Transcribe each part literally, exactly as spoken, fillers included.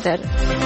اختر.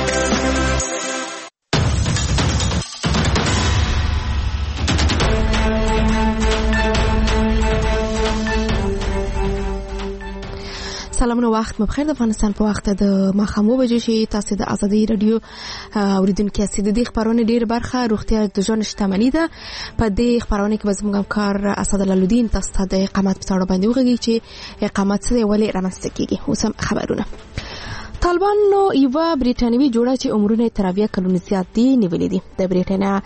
سلامونه، وخت مو بخیر. د افغانستان په وخت د ماښام اوه بجې شي. تاسو د ازادي رادیو اوریدونکو یاست. د دې خبرونه ډیر برخه روغتیا د ژوند شتمنۍ ده. په دې خبرونه کې به زموږ همکار اسد الله تاسو ته د اقامت په اړه باندې وغږیږي چې اقامت څه دی، ولې رامنځته کیږي. اوس هم خبرونه. طالبان نو یو بریټانوي جوړه چې عمرونه تر اویا کلونو زیات دي نیولې دي. د بریټانیا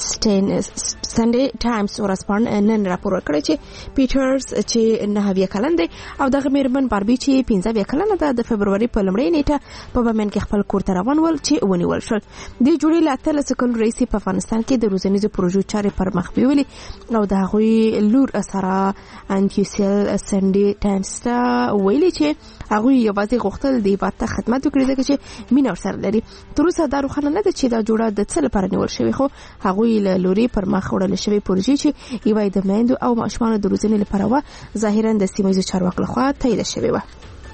سنډي ټایمز ورځپاڼه نن راپور ورکړی چې پیټرز چې نه اویا کلن دی او دغه میرمن باربي چې پنځه اویا کلنه ده، د فبروري په لومړۍ نیټه په بمن کې خپل کور ته روان ول چې ونیول شول. د جوړې له اتلس کلونو رئیس په افغانستان کې د روزنیزو پروژو چارې پر مخ بیولې او د هغوی لور سره انټیوسیل سنډي ټایمز ته ویلي چې هغوی یوازې غوښتل د عبادت خدمت وکړي ځکه چې مینه ورسره لري. تر اوسه دا روښانه نه ده چې دا جوړه د څه لپاره نیول شوې، خو هغوی له لوري پر مخ وړل شوې پروژې چې یوه د میندو او ماشومانو د روزنې لپاره وه، ظاهرا د سیمه ییزو چارواکو لخوا تایید شوې وه.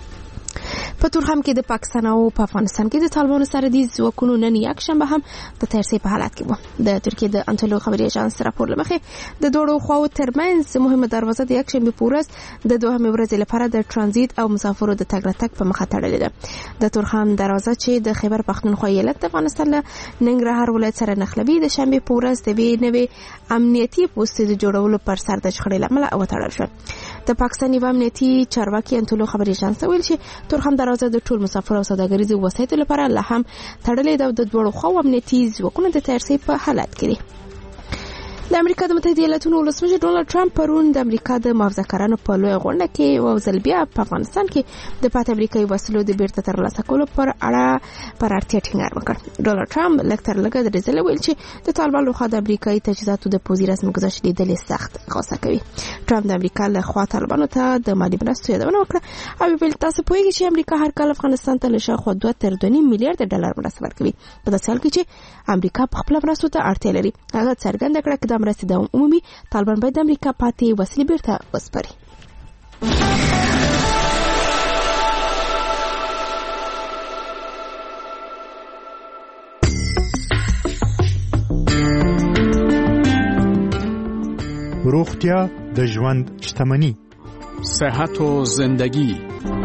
په تورخم کې د پاکستان او په افغانستان کې د طالبانو سره د ځواکونو نن یکشنبه هم د ترسي په حالت کې وو. د ترکیه د انټلو خبري اژانس راپور لمخې د دوړو خواو ترمنځ مهمه دروازه د یکشنبه په ورځ د دوهمې ورځې لپاره د ترانزیت او مسافرو د تګ راتګ په مخه تړلې ده. د تورخم دروازه چې د خیبر پختونخوا ایالت د افغانستان له ننګرهار ولایت سره نښلوي د شنبه په ورځ د نوې امنیتي پوسټ د جوړولو پر سر د شخړې لامل وتړل شو. د پاکستان یو امنیتي چارواکي انټلو خبري اژانس ویل چې تورخم دروازه د ټول مسافر او سوداګریزو وسایطو لپاره لا هم تړلې ده او د دوړو خو امنیتي ځواکونه د ترسي په حالت کې دي. د امریکا د متحده ایالاتونو ولسمشر ډونالد ټرمپ پرون د امریکا د محافظه‌کارانو په لوی غونډه کې او ځل بیا په افغانستان کې د پات امریکایي وسلو د بیرته ترلاسه کولو پر اړه پر اړتیا ټینګار وکړ. ډونالد ټرمپ لکتر لګه د رسل ویل چې د طالبانو لخوا د امریکایي تجهیزاتو د پوزي رسمي گذاشت لیدل سخت غوسه کوي. ټرمپ د امریکا له خوا طالبانو ته د مالی مرستو یادونه وکړه او ویل تاسو پوهیږئ چې امریکا هر کال افغانستان ته له شاوخوا دوه تر دوه نیم میلیارډ ډالر مرسته ورکوي. په داسې حال کې چې امریکا په خپل مرستو ته اړتیا لري. هغه څرګنده کړه چې د مرستې دوام عمومي طالبان باید د امریکا پاتې وسلې بیرته وسپاري. روغتیا د ژوند شتمنۍ. صحت و زندگی.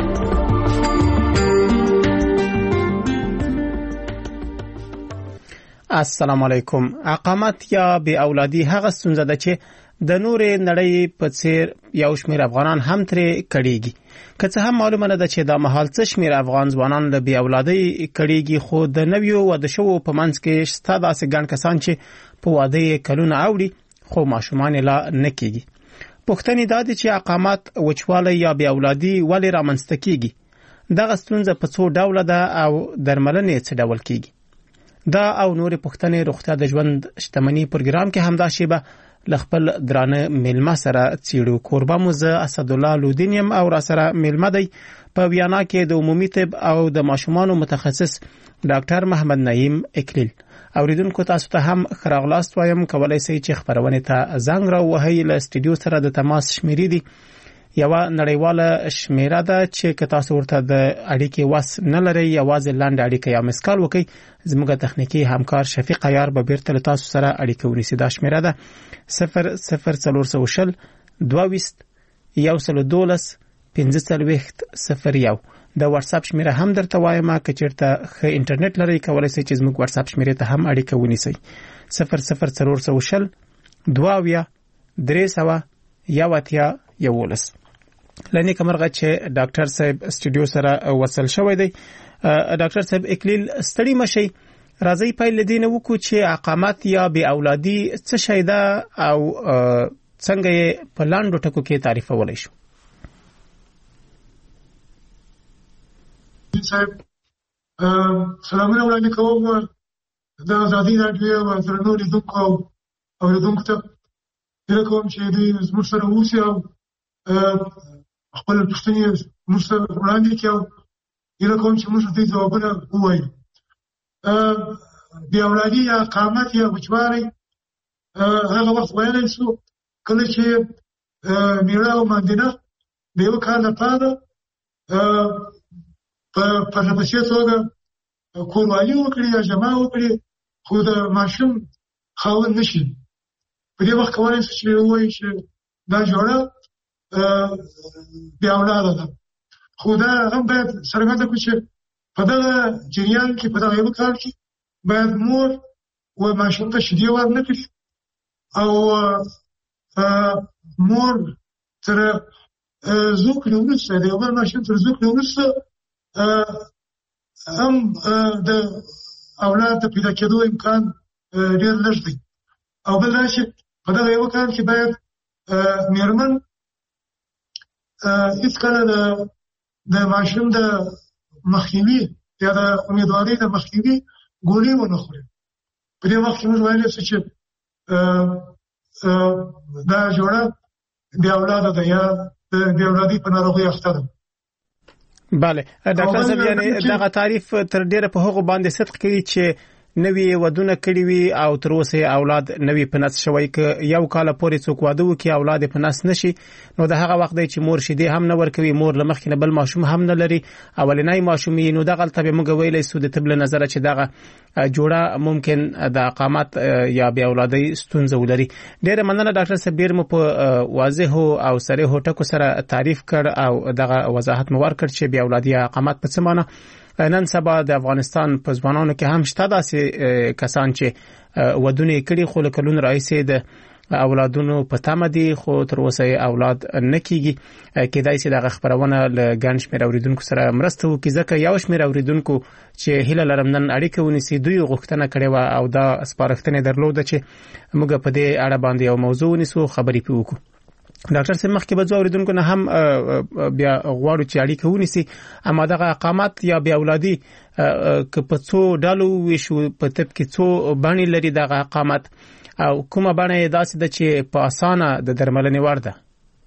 السلام علیکم. اقامت یا بی اولادی هغه ستونزه ده چې د نورې نړۍ په څیر یو شمېر افغانان هم ترې کړيږي. که څه هم معلومه نه ده چې دا مهال څه شمېر افغان ځوانان له بی اولادۍ کړيږي، خو د نویو واده شوو په منځ کې شته داسې ګڼ کسان چې په واده کلونه اوړي خو ماشومان لا نه کېږي. پوښتنې دا دي چې اقامت، وچوالی یا بی اولادي ولې رامنځته کېږي؟ دغه ستونزه په څو ډوله ده او درملنې څه ډول کېږي؟ دا او نورې پوښتنې روغتیا د ژوند شتمنۍ پروګرام کې همدا شیبه له خپل درانه میلمه سره څیړو. کوربه مو زه اسد الله لودین یم او را سره میلمه دی په ویانا کې د عمومي طب او د ماشومانو متخصص ډاکټر محمد نعیم اکلیل. اوریدونکو تاسو ته هم خراغلاست وایم. کولای شئ چې خبرونه ته زنګ را وهئ. له سټوډیو سره د تماس شمیرې دي یو نړیواله شمیره ده چې که تاسو ورته د اړیکې وس نه لرئ یوازې لاندې اړیکه یا مسکال وکړئ. زموږ تخنیکی همکار شفیق عیار به بیرته له تاسو سره اړیکه ونیسي. دا شمیره ده صفر صفر څلور سوه شل دوه ویشت یو سل دولس پنځه څلوېښت صفر یو. د واتس اپ شمیره هم درته وایم. که چیرته ښه انټرنیټ لرئ کولای شئ چې زموږ واتس اپ شمیره ته هم اړیکه ونیسئ. صفر صفر څلور سوه شل دوه اویا درې سوه یو اتیا یولس. لنی کمرغه چې ډاکټر صاحب سټوډیو سره وصل شوی دی. ډاکټر صاحب اکلیل ستړي مشي، راځي پیل دینه وکړو چې اقامت یا بی اولادي څه شی ده او څنګه یې په لاندو ټکو کې تعریفولای شو؟ صاحب سلامونه وړاندې کوم د ازادي راډیو او درنو لیدونکو او اوریدونکو ته. هیله کوم چې دوی زموږ سره اوسي او خپل پوښتنې موږ سره وړاندې کړي او هیله کوم چې موږ دې ځوابونه ووایو. بی اولادي یا اقامت یا وچوالی هغه وخت ویلی شو کله چې میړه او ماندینه د یو کال لپاره په پرله پسې توګه کوروالي وکړي یا جمع وکړي خو د ماشوم خاوند نشي. په دې وخت کولای شي چې ووایي چې دا جوړه بې اولاده ده. خو دا هم باید څرګنده کړو چې په دغه جریان کې په دغه یو کال کې باید مور و ماشوم ته شیدې ورنه کړي او مور تر زوکړې وروسته د یو بل ماشوم تر زوکړې وروسته هم د اولاد د پیدا کېدو امکان ډېر لږ دی. او بل دا چې په دغه یو کال کې باید مېرمن هېڅکله د ماشوم د مخنیوي یا د امیدوارۍ د مخنیوي ګولۍ ونه خوري. په دې وخت کې موږ ویلی شو چې دا جوړه بې اولاده ده یا د بې اولادۍ په ناروغۍ اخته ده. بله ډاکټر صاحب یعنې دغه تعریف تر ډېره په هغو باندې صدق کوي چې نوی ودونه کړي وي او تر اوسه اولاد نوی په نس شوی که یو کال پورې څوک واده وکړي اولاد په نس نشي نو د هغه وخت دی چې مور شیدې هم نه ورکوي مور له مخکې نه بل ماشوم هم نه لري اولنی ماشوم یې نو دغلته به موږ ویلی سو د طب له نظره چې دغه جوړه ممکن د اقامت یا بې اولادۍ ستونزه ولري. ډېره مننه ډاکټر صاحب ډېر مو په واضحو او صریحو ټکو سره تعریف کړ او دغه وضاحت مو ورکړ چې بې اولادي یا اقامت په څه معنی. نن سبا د افغانستان په ځوانانو کې هم شته داسې کسان چې ودونه کړي خو له کلونو راهیسې د اولادونو په تمه دي خو تر اوسه اولاد نه کیږي. کېدای شي دغه خبرونه له ګڼ شمېر اوریدونکو سره مرسته وکړي ځکه یو شمېر اوریدونکو چې هیله لرم نن اړیکه ونیسي دوی غوښتنه کړې وه او دا سپارښتنه درلوده چې موږ په دې اړه باندې یو موضوع ونیسو خبرې پې وکړو. ډاکټر صاحب مخکې به ځو اوریدونکو نه هم بیا غواړو چې اړیکه ونیسي اما دغه اقامت یا بې اولادي که په څو ډلو ویشو په طب کې څو بڼې لري دغه اقامت او کومه بڼه یې داسې ده چې په اسانه د درملنې وړ ده؟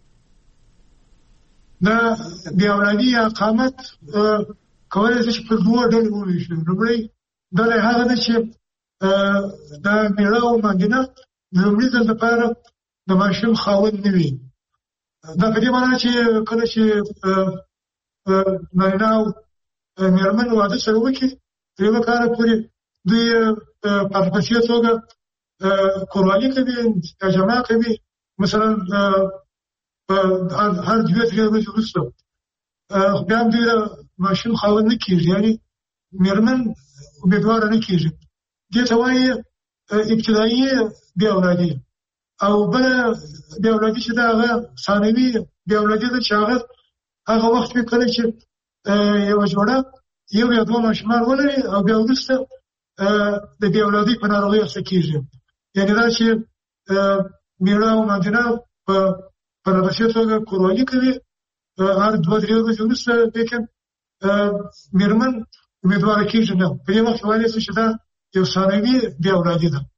دا بې اولادي یا اقامت کولی شي چې په دوه ډلو وویشو. لومړی ډله هغه ده چې دا مېړه او ماندینه د لومړي ځل لپاره د ماشوم خاوند نه وي. دا په دې معنی چې کله چې نارینه او مېرمن واده سره وکړي تر یوه کاله پورې دوی په پسې توګه کوروالي کوي یا جمع کوي. مثلا هر دوه درې ورځې وروسته بیا هم دوی ماشوم خاوند نه کېږي یعنې مېرمن امیدواره نه کېږي. دې ته وایي ابتدایي بې اولادي. او بله بې اولادي چې ده هغه ثانوي بې اولادي ده چې هغه هغه وخت وي کله چې یوه جوړه یو یا دوه ماشومان ولري او بیا وروسته د بې اولادۍ په ناروغۍ اخته کېږي. یعنې دا چې مېړه او ماندینه په پرلپسې توګه کوروالي کوي هر دوه درې ورځې وروسته لیکن مېرمن امیدواره کېږي نه. په دې وخت ویلی شو چې دا یو ثانوي بې اولادي ده.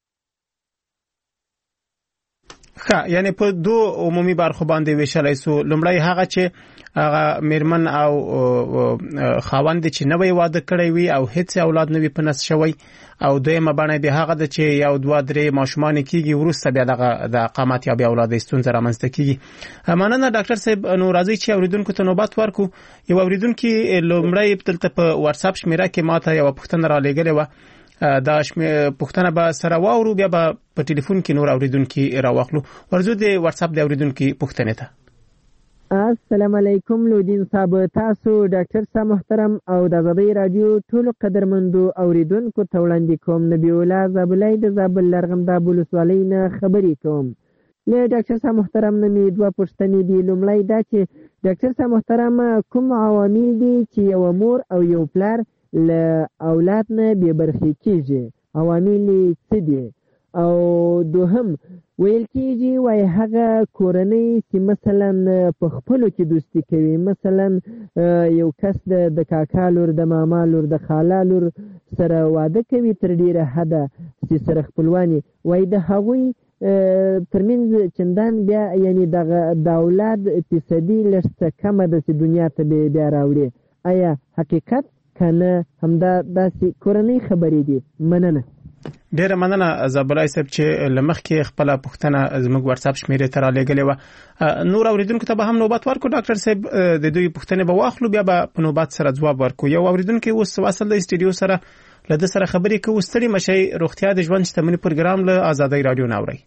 ښه یعنې په دوه عمومي برخو باندې ویشلی سو. لومړی هغه چې هغه مېرمن او خاوند چې نوی واده کړی وي او هیڅ اولاد نه وي په نس شوی او دویمه بڼه بیا هغه ده چې یو دوه درې ماشومان کېږي وروسته بیا دغه د اقامت یا بې اولادۍ ستونزه رامنځته کېږي. مننه ډاکټر صاحب. نو راځئ چې اوریدونکو ته نوبت ورکړو. یو اوریدونکي لومړی دلته په واتساپ شمېره کې ماته یوه پوښتنه رالیږلې وه. دا پوښتنه به سره واورو بیا به په ټلیفون کې نور اوریدونکي راواخلو. ورځو د واتساپ د اوریدونکي پوښتنې ته. السلام علیکم لودین صاحب، تاسو ډاکټر صاحب محترم او د آزادۍ رادیو ټولو قدرمندو اوریدونکو ته وړاندې کوم. نبی الله زابلای د زابل لرغمداب ولسوالۍ نه خبرې کوم. له ډاکټر صاحب محترم نه مې دوه پوښتنې دي. لومړی دا چې ډاکټر صاحب محترم کوم عوامل دي چې یو مور او یو پلار له اولاد نه بې برخې کېږي؟ عوامل څه دي؟ او دوهم ویل کېږي وایي هغه کورنۍ چې مثلا په خپلو کې دوستي کوي، مثلا یو کس د کاکا لور، د ماما لور، د خاله لور سره واده کوي تر ډېره حده چې سره خپلوانې، وایي د هغوی ترمنځ چندان بیا یعنی د اولاد فیصدي لږ څه کمه ده چې دنیا ته بیا راوړي. آیا حقیقت که نه همدا داسې کورنۍ خبرې دي؟ مننه. ډیره مننه زابلای صاحب چې لمخکې خپل پوښتنه زموږ واتس اپ شمیرې ته را لېږلې و. نور اوریدونکو ته به هم نوبت ورکړو ډاکټر صاحب، د دوی پوښتنې به واخلو، بیا به په نوبت سره ځواب ورکړو. یو اوریدونکو اوس وصل د استودیو سره لده سره خبرې کوي. ستړي مشي، روغتیا د ژوند شتمنۍ پروګرام له آزادۍ رادیو ناوړي.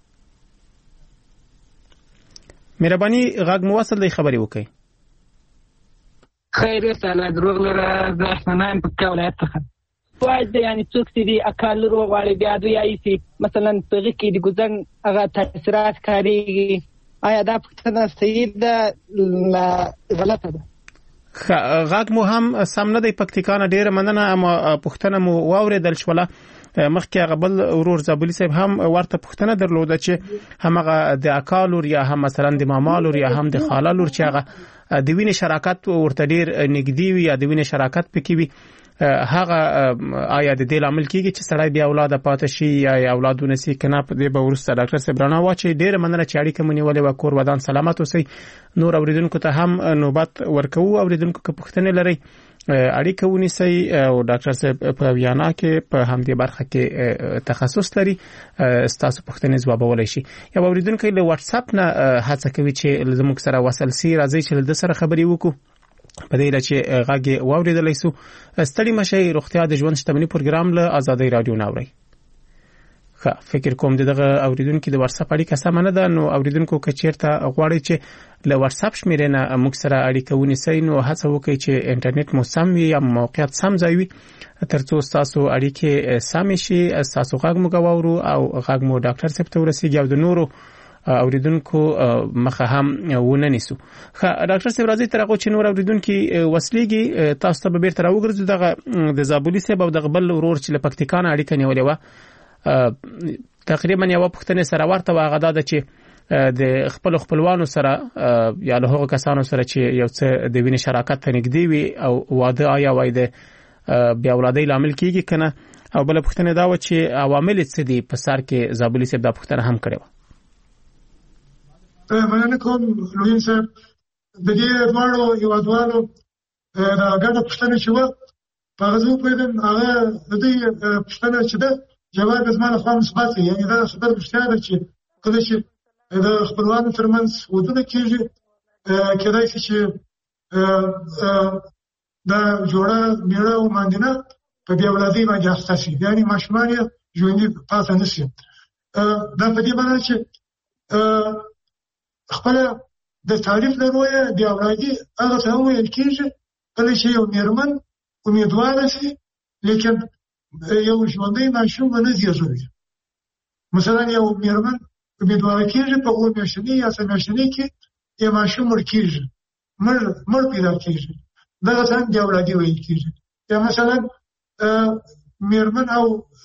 مهرباني غږ مو وصل دی، خبرې وکړئ. خیر سالا دروغ لره د احسانان په ولایت څخه واید یعنی څوک چې دی اکال روغ واړي بیا دوی ایسي مثلا په کې د ګزن هغه تاثیرات کاریږي، آیا دا پوښتنه صحیح ده لا غلطه ده؟ غږ مو هم سم نه دی پکتیکا نه، ډیره مننه، اما پوښتنه مو واوریدل شوله. مخکې هغه بل ورور زابلی صاحب هم ورته پوښتنه درلوده چې همغه د اکالور یا هم مثلا د مامالور یا هم د خالالور چې هغه د وینې شراکت ورته ډیر نږدې وي یا د وینې شراکت پکې وي، هغه آیا د دې لامل کیږي چې سړی بیا اولاد پاتې شي یا اولاد ونسي کنه؟ په دې به ورسته ډاکټر صاحب رانه واچي. ډیره مننه چې اړیکه مونږ ولې وکور ودان سلامت اوسئ. نور اوریدونکو ته هم نوبت ورکوو. اوریدونکو که پوښتنه لري اړیکه ونیسئ او ډاکټر صاحب په ویانا کې په همدې برخه کې تخصص لري، ستاسو پوښتنې ځوابولای شي. یا اوریدونکو له واتس اپ نه هڅه کوي چې زموږ سره وصل سي، راځي چې د سره خبرې وکړو په دې لاره چې غږ واوریدلای سو. ستړي مشي، روغتیا د ژوند شتمنۍ پروګرام له آزادۍ رادیو ناوړي. ښه، فکر کوم دغه اوریدونکو د واتس اپ اړیکه سم نه ده، نو اوریدونکو که چیرته غواړي چې له واتس اپ شمیرې نه موږ سره اړیکه ونیسئ، نو هڅه وکړئ چې انټرنیټ مو سم وي یا موقعیت سم ځای وي ترڅو تاسو اړیکې سم شي، تاسو غږ مو غواړو او غږ مو ډاکټر صاحب ته ورسیږي او د نورو اوریدونکو مخه هم ونه نیسو. ښه ډاکټر صاحب راځي تر هغه چې نور اوریدونکو وسلېږي تاسو ته به بیرته راوګرځو. دغه د زابلی صاحب او دغه بل ورور چې له پکتیکا نه اړیکه نیولې وه، تقریبا یو پوښتنه سره ورته واغه ده چې د خپل خپلوانو سره یا له هغو کسانو سره چې یو څه د وینې شراکت ته نږدې وي او واده آیا وای د بیا اولادۍ لامل کیږي کنه؟ او بل پوښتنه دا و چې عوامل څه دي په سر کې؟ زابلی صاحب دا پوښتنه هم کړې وه. مننه کوم لوین صاحب، د دې دواړو هیوادوالو دا ګډه پوښتنه چې وه په هغه زه وپوهېدم، هغه د دوی پوښتنه چې ده جواب یې زما لخوا مثبت دی، یعنې دا خبره رښتیا ده چې کله چې د خپلوانو ترمنځ ودونه کېږي کېدای شي چې دا جوړه مېړه او ماندینه په بې اولادۍ باندې اخته شي، یعنې ماشومان یې ژوندي پاتې نه شي. دا په دې معنی چې خپله د تعریف له رویه بې اولادي هغه ته وویل کېږي کله چې یو مېرمن امیدواره شي لیکن یو ژوندی ماشوم ونه زېږوي. مثلا یو مېرمن امیدواره کېږي په اووه میاشتنۍ یا څه میاشتنۍ کې یو ماشوم مړ کېږي، مړ مړ پیدا کېږي، دغه ته هم بې اولادي ویل کېږي. یا مثلا مېرمن او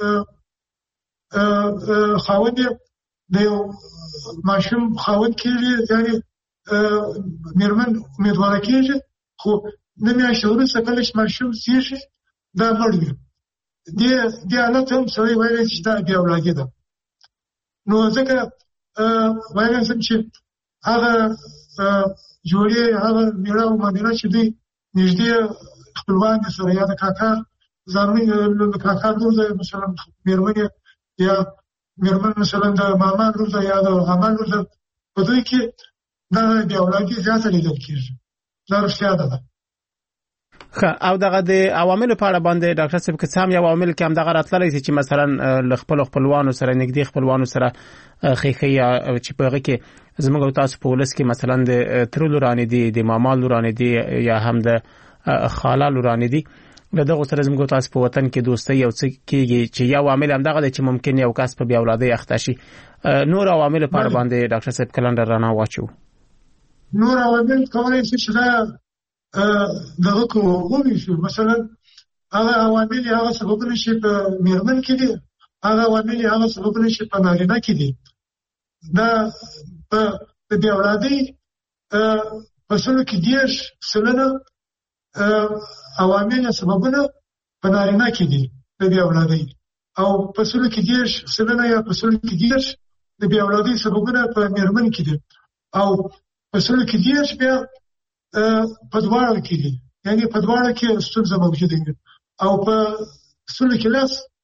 خاوند یې د یو ماشوم خاوند کېږي، یعنې مېرمن امیدواره کېږي خو نه میاشتې وروسته کله چې ماشوم زېږي دا مړ وي، دې حالت هم سړی ویلی چې دا بې اولادي ده. نو ځکه ویلی شم چې هغه جوړې هغه مېړه او ماندینه چې دوی نږدې خپلوان دي سره، یا د کاکا زامنې د کاکا لور ده، مثلا مېرمن یا مېرمن مثلا د ماما لور ده یا د عمه لور ده، په دوی کې دا بې اولادي زیاته لیدل کېږي. دا رښتیا ده. او دغه د عواملو په اړه باندې ډاکټر صاحب که څه هم یو عوامل کې هم دغه راتللی چې مثلا له خپلو خپلوانو سره نږدې خپلوانو سره ښیښي یا چې په هغه کې زموږ او تاسو په ولس کې مثلا د تره لورانې دي، د ماما لورانې دي یا هم د خاله لورانې دي، له دغو سره زموږ او تاسو په وطن کې دوستۍ یو څه کېږي چې یو عامل هم دغه دی چې ممکن یو کس په بې اولادۍ اخته شي. نور عواملو په اړه باندې ډاکټر صاحب کلنډر رانه واچوو. نور عوامل کولی شي چې دا دغه کو وویشو، مثلا هغه عوامل هغه سببونه چې په مېرمن کې دي، هغه عوامل هغه سببونه چې په نارینه کې دي. دا په بې اولادۍ په سلو کې دېرش سلنه عوامل سببونه په نارینه کې دي د بې اولادۍ، او په سلو کې دېرش سلنه یا په سلو کې دېرش د بې اولادۍ سببونه په مېرمن کې دي، او په سلو کې دېرش بیا په دواړو کې دي، یعنې په دواړو کې ستونزه موجوده وي. او په سلو کې لس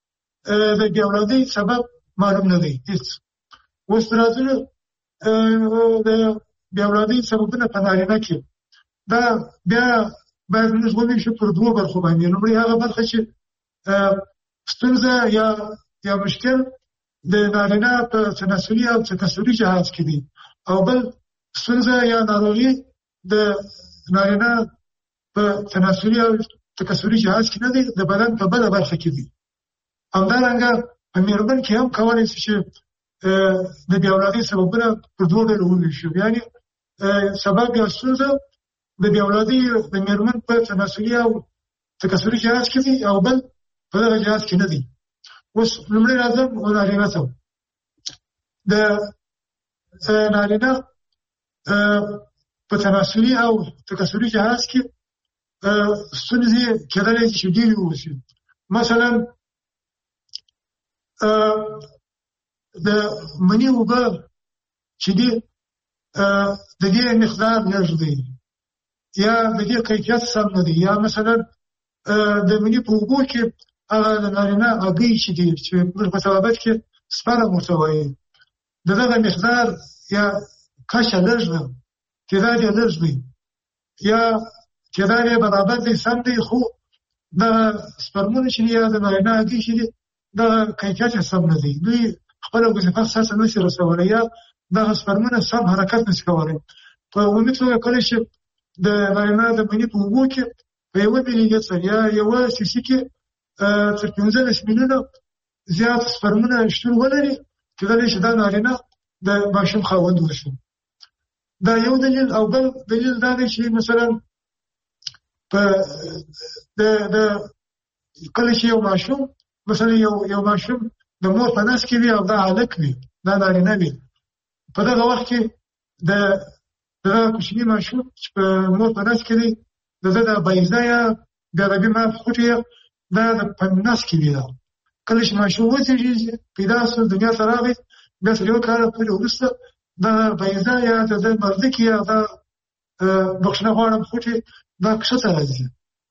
د بې اولادۍ سبب معلوم نه دی هیڅ. اوس راځو د بې اولادۍ سببونه په نارینه کې، دا بیا باید موږ وویشو پر دوو برخو باندې. لومړی هغه برخه چې ستونزه یا یا مشکل د نارینه په تناسلي او تکثري جهاز کې دي، او بل ستونزه یا ناروغي د نارینه په تناسلي او تکثري جهاز کې نه دي، د بدن په بله برخه کې دي. همدارنګه په میرمن کې هم کولی شي چې د بې اولادۍ سببونه پر دوو ډلو وویشو، یعنې سبب یا ستونزه د بې اولادۍ د میرمن په تناسلي او تکثري جهاز کې دي، او بل په دغه جهاز کې نه دي. اوس لومړی راځم نارینه ته. د نارینه په تناسلي او تکثري جهاز کې ستونزې کېدلی شي چې ډېرې واوسي. مثلا د مني اوبه چې دي د دې مقدار لږ دی، یا د دې کیفیت سم نه دی، یا مثلا د مني په اوبو کې هغه د نارینه هګۍ چې دي چې موږ په طبابت کې سپرم ورته وایي، د دغه مقدار یا کچه لږ ده، تعداد یې لږ دی، یا تعداد یې برابر دی، سم دی، خو دغه سپرمونه چې دي یا د نارینه هګۍ چې دي دغه کیفیت یې سم نه دی، دوی خپله وظیفه ساسه نه شي رسولی، یا دغه سپرمونه سم حرکت نه شي کولی. په عمومي توګه کله چې د نارینه د مني په اوبو کې په یوه ملي لیتر یا یوه سیسي کې تر پنځلس میلیونه زیات سپرمونه شتون ولري، کېدلی شي دا نارینه د ماشوم خاوند وشي. دا یو دلیل. او بل دلیل دا دی چې مثلا په د د کله چې یو ماشوم مثلا یو یو ماشوم د مور په نس کې وي او دا هلک وي، دا نارینه وي، په دغه وخت کې د دغه کوچني ماشوم چې په مور په نس کې دی، د ده د بیضه یا د عربي ماف خوټې دا په نس کې وي. کله چې ماشوم وزېږي پیدا شو دنیا ته راغی، بیا تر یو کاله پورې وروسته دا بیضه یا د ده مردکې یا دا بخښنه غواړم خوټې دا کښته راځي.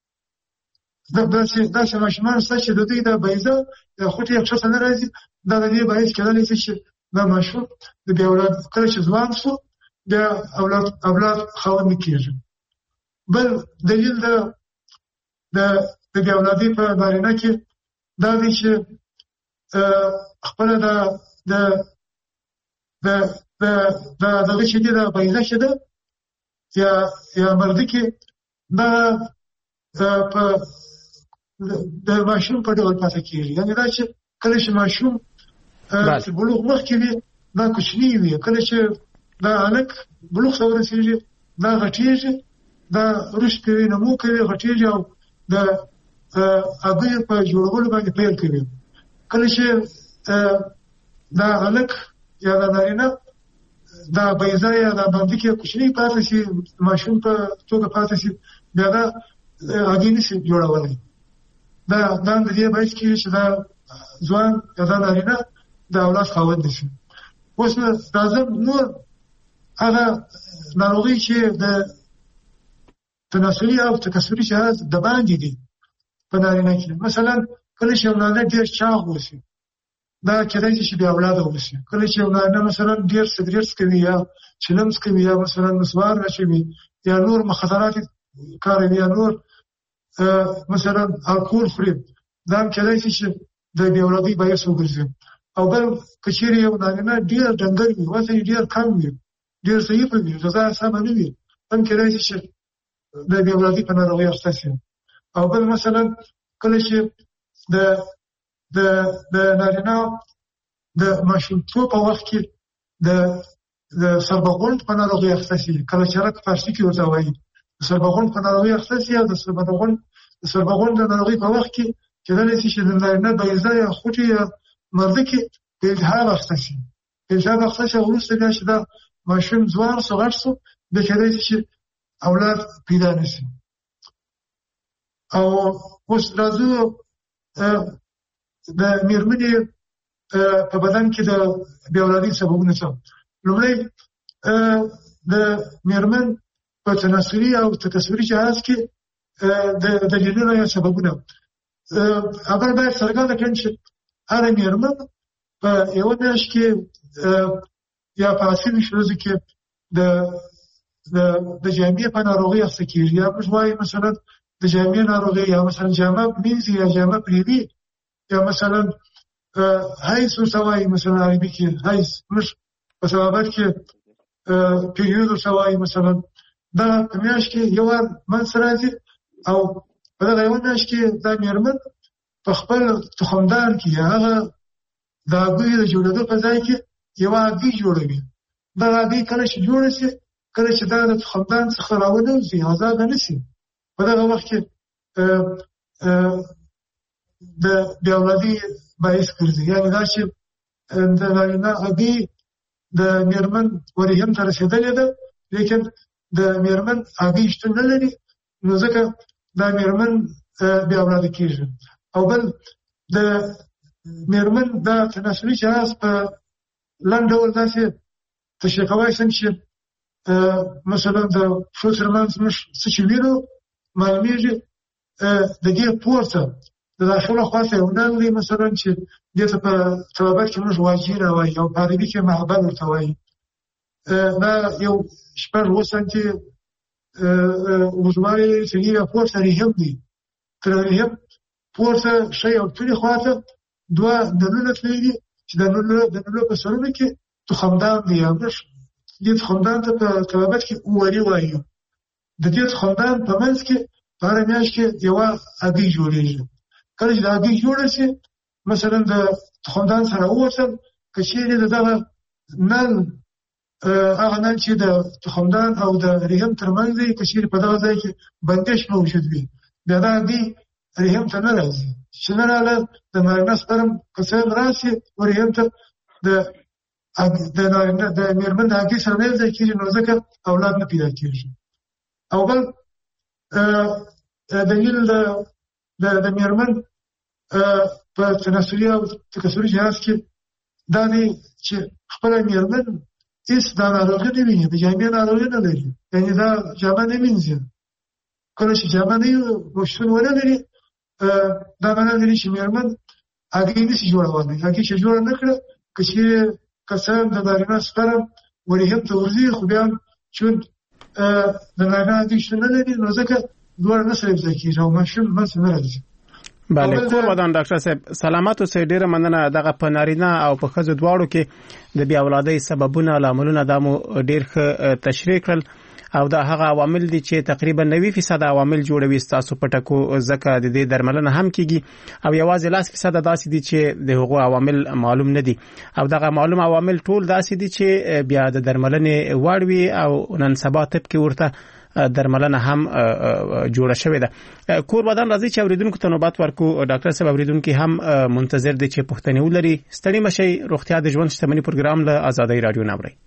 داسې داسې ماشومان شته چې د دوی د بیضه یا خوټې یې کښته نه راځي، دا د دې باعث کېدلی شي چې دا ماشوم د بې اولاد کله چې ځوان شو بیا اولاد اولاد خاوند نه کېږي. بل دلیل د د د بې اولادۍ په نارینه کې دا دی چې خپله د د د د دغه چې دی د بیضه چې ده یا یا مرده کې دا په د ماشوم په ډول پاتې کېږي. یعنې دا چې کله چې ماشوم چې بلوغ مخکې وي دا کوچني وي، کله چې دا هلک بلوغ ته ورسېږي دا غټېږي، دا رشد کوي، نمو کوي، غټېږي او د هګیو په جوړولو باندې پیل کوي. کله چې دا هلک یا دا نارینه دا بیضه یا دا باندې کوچني پاتې شي، ماشوم په توګه پاتې شي، بیا دا هګۍ نشي جوړولی. دا دا د دې باعث کېږي چې دا ځوان یا دا نارینه د اولاد خاوند نشي. اوس راځم نور هغه ناروغۍ چې د تناسلي او تکثري جهاز د باندې دي په نارینه کې. مثلا کله چې یو نارینه ډېر چاغ اوسي دا کېدای شي چې بې اولاده اوسي. کله چې یو نارینه مثلا ډېر سګرېټ څکوي یا چلم څکوي یا مثلا نسوار اچوي یا نور مخدرات کاروي یا نور مثلا الکول خوري، دا هم کېدای شي چې د بې اولادۍ باعث وګرځي. او بل که چېرې یو نارینه ډېر ډنګر وي، وزن یې ډېر کم وي، ډېر ضعیفه وي، غذا یې سمه نه وي، هم کېدای شي چې د بې اولادۍ په ناروغۍ اخته شي. او بل مثلا کله چې د د د نارینه د ماشومتوب په وخت کې د د سربغونډ په ناروغۍ اخته شي، کله چرک فارسي کې ورته وایي د سربغونډ په ناروغۍ اخته شي، او د سربغونډ د سربغونډ د ناروغۍ په وخت کې کېدلی شي چې د نارینه بیضه یا خوټې یا مرده کې د التهاب اخته شي. التهاب اخته شي او وروسته بیا چې دا ماشوم ځوان شو غټ شو بیا کېدای شي چې اولاد پیدا نه شي. او اوس راځو د میرمنې په بدن کې د بې اولادۍ سببونه څه. لومړی د میرمن په تناسلي او تکثري جهاز کې د دلیلونه یا سببونه اول باید څرګنده کړم چې هر میرمن په یو میاشت کې یا په اسی ورځو کې د د د جامعې په ناروغي اخته کېږي، یا موږ وایو مثلا د جامعې ناروغي، یا مثلا جامعه مینځي، یا جامعه پریوي، یا مثلا هایس وسوای، مثلا عربي کې هایس، موږ په سبابت کې پیریود وسوای. مثلا دا په میاشت کې یو وار منځ راځي، او په دغه یو میاشت کې دا میرمن په خپل تخمدان کې هغه د هګۍ د جوړېدو په ځای کې یوه هګۍ جوړوي. دغه هګۍ کله چې جوړه شي، کله چې دا د تخمدان څخه راونوځي، ازاده نه شي، په دغه وخت کې د بې اولادۍ باعث ګرځي. یعنې دا چې د نارینه هګۍ د میرمن وریهم ته رسېدلې ده، لیکن د میرمن هګۍ شتون نه لري، نو ځکه دا میرمن بې اولاده کېږي. او بل د میرمن دا تناسلي جهاز په لنډ ډول داسې تشریح کولی شم چې مثلا د پښو ترمنځ موږ څه چې وینو معلومېږي، د دې پورته د داخله خواته یو نل دی، مثلا چې دې ته په طبابت کې موږ واجیره وایي، او په عربي کې محبل ورته وایي. دا یو شپږ اووه سانتي اوږدوالی چې یې پورته ریهم دی. تر ریهم پورته ښی او تورې خواته دوه نلونه تللي دي، چې د نلو په سرونو کې تخمدان دی. او موږ دې تخمدان ته په طبابت کې اوري وایو. د دې تخمدان په منځ کې په هره میاشت کې یوه هګۍ جوړېږي. کله چې د هګۍ جوړه شي، مثلا د تخمدان سره ووتل، که چېرې د دغه نل هغه نل چې د تخمدان او د ریهم ترمنځ دی، که چېرې په دغه ځای کې بندش موجود وي، بیا دا هګۍ ریهم ته نه راځي. چې نه راغله، د نارینه سپرم که څه هم راشي ریهم ته، د د نارینه د میرمن د هګۍ سره نه یو ځای کېږي، نو ځکه اولاد نه پیدا کېږي. او بل دلیل د د میرمن په تناسلي او تکثري جهاز کې دا دی چې خپله میرمن هېڅ دا ناروغي نه ویني، د جامعې ناروغي نه لري، یعنې دا جامه نه مینځي. کله چې جامه نه وي، شتون ونه لري، دا معنی لري چې میرمن هګۍ نشي جوړولی. هګۍ چې جوړه نه کړه، که چېرې که څه هم د نارینه سپرم وریهم ته ورځي، خو بیا هم چون د نارینه هګۍ شتون نه لري، نو ځکه دواړه نه سره یوځای کېږي او ماشوم منځ ته نه راځي. بله، کور ودان ډاکټر صاحب، سلامت اوسئ. ډېره مننه. دغه په نارینه او په ښځو دواړو کې د بې اولادۍ سببونه، لاملونه دا مو ډېر ښه تشریح کړل، او دا هغه عوامل دي چې تقریبا نوي فیصد عوامل جوړوي ستاسو په ټکو، ځکه د دې درملنه هم کیږي، او یوازې لس فیصد داسې دي چې د هغو عوامل معلوم نه دي، او دغه معلوم عوامل ټول داسې دي چې بیا د درملنې وړ وي، او نن سبا طب کې ورته درملنه هم جوړه شوې ده. کور ودان راځي چې اوریدونکو ته نوبت ورکو. ډاکټر صاحب، اوریدونکو هم منتظر دي چې پوښتنې ولري. ستړي مشئ. روغتیا د ژوند شتمني پروګرام له آزادۍ رادیو نه اورئ.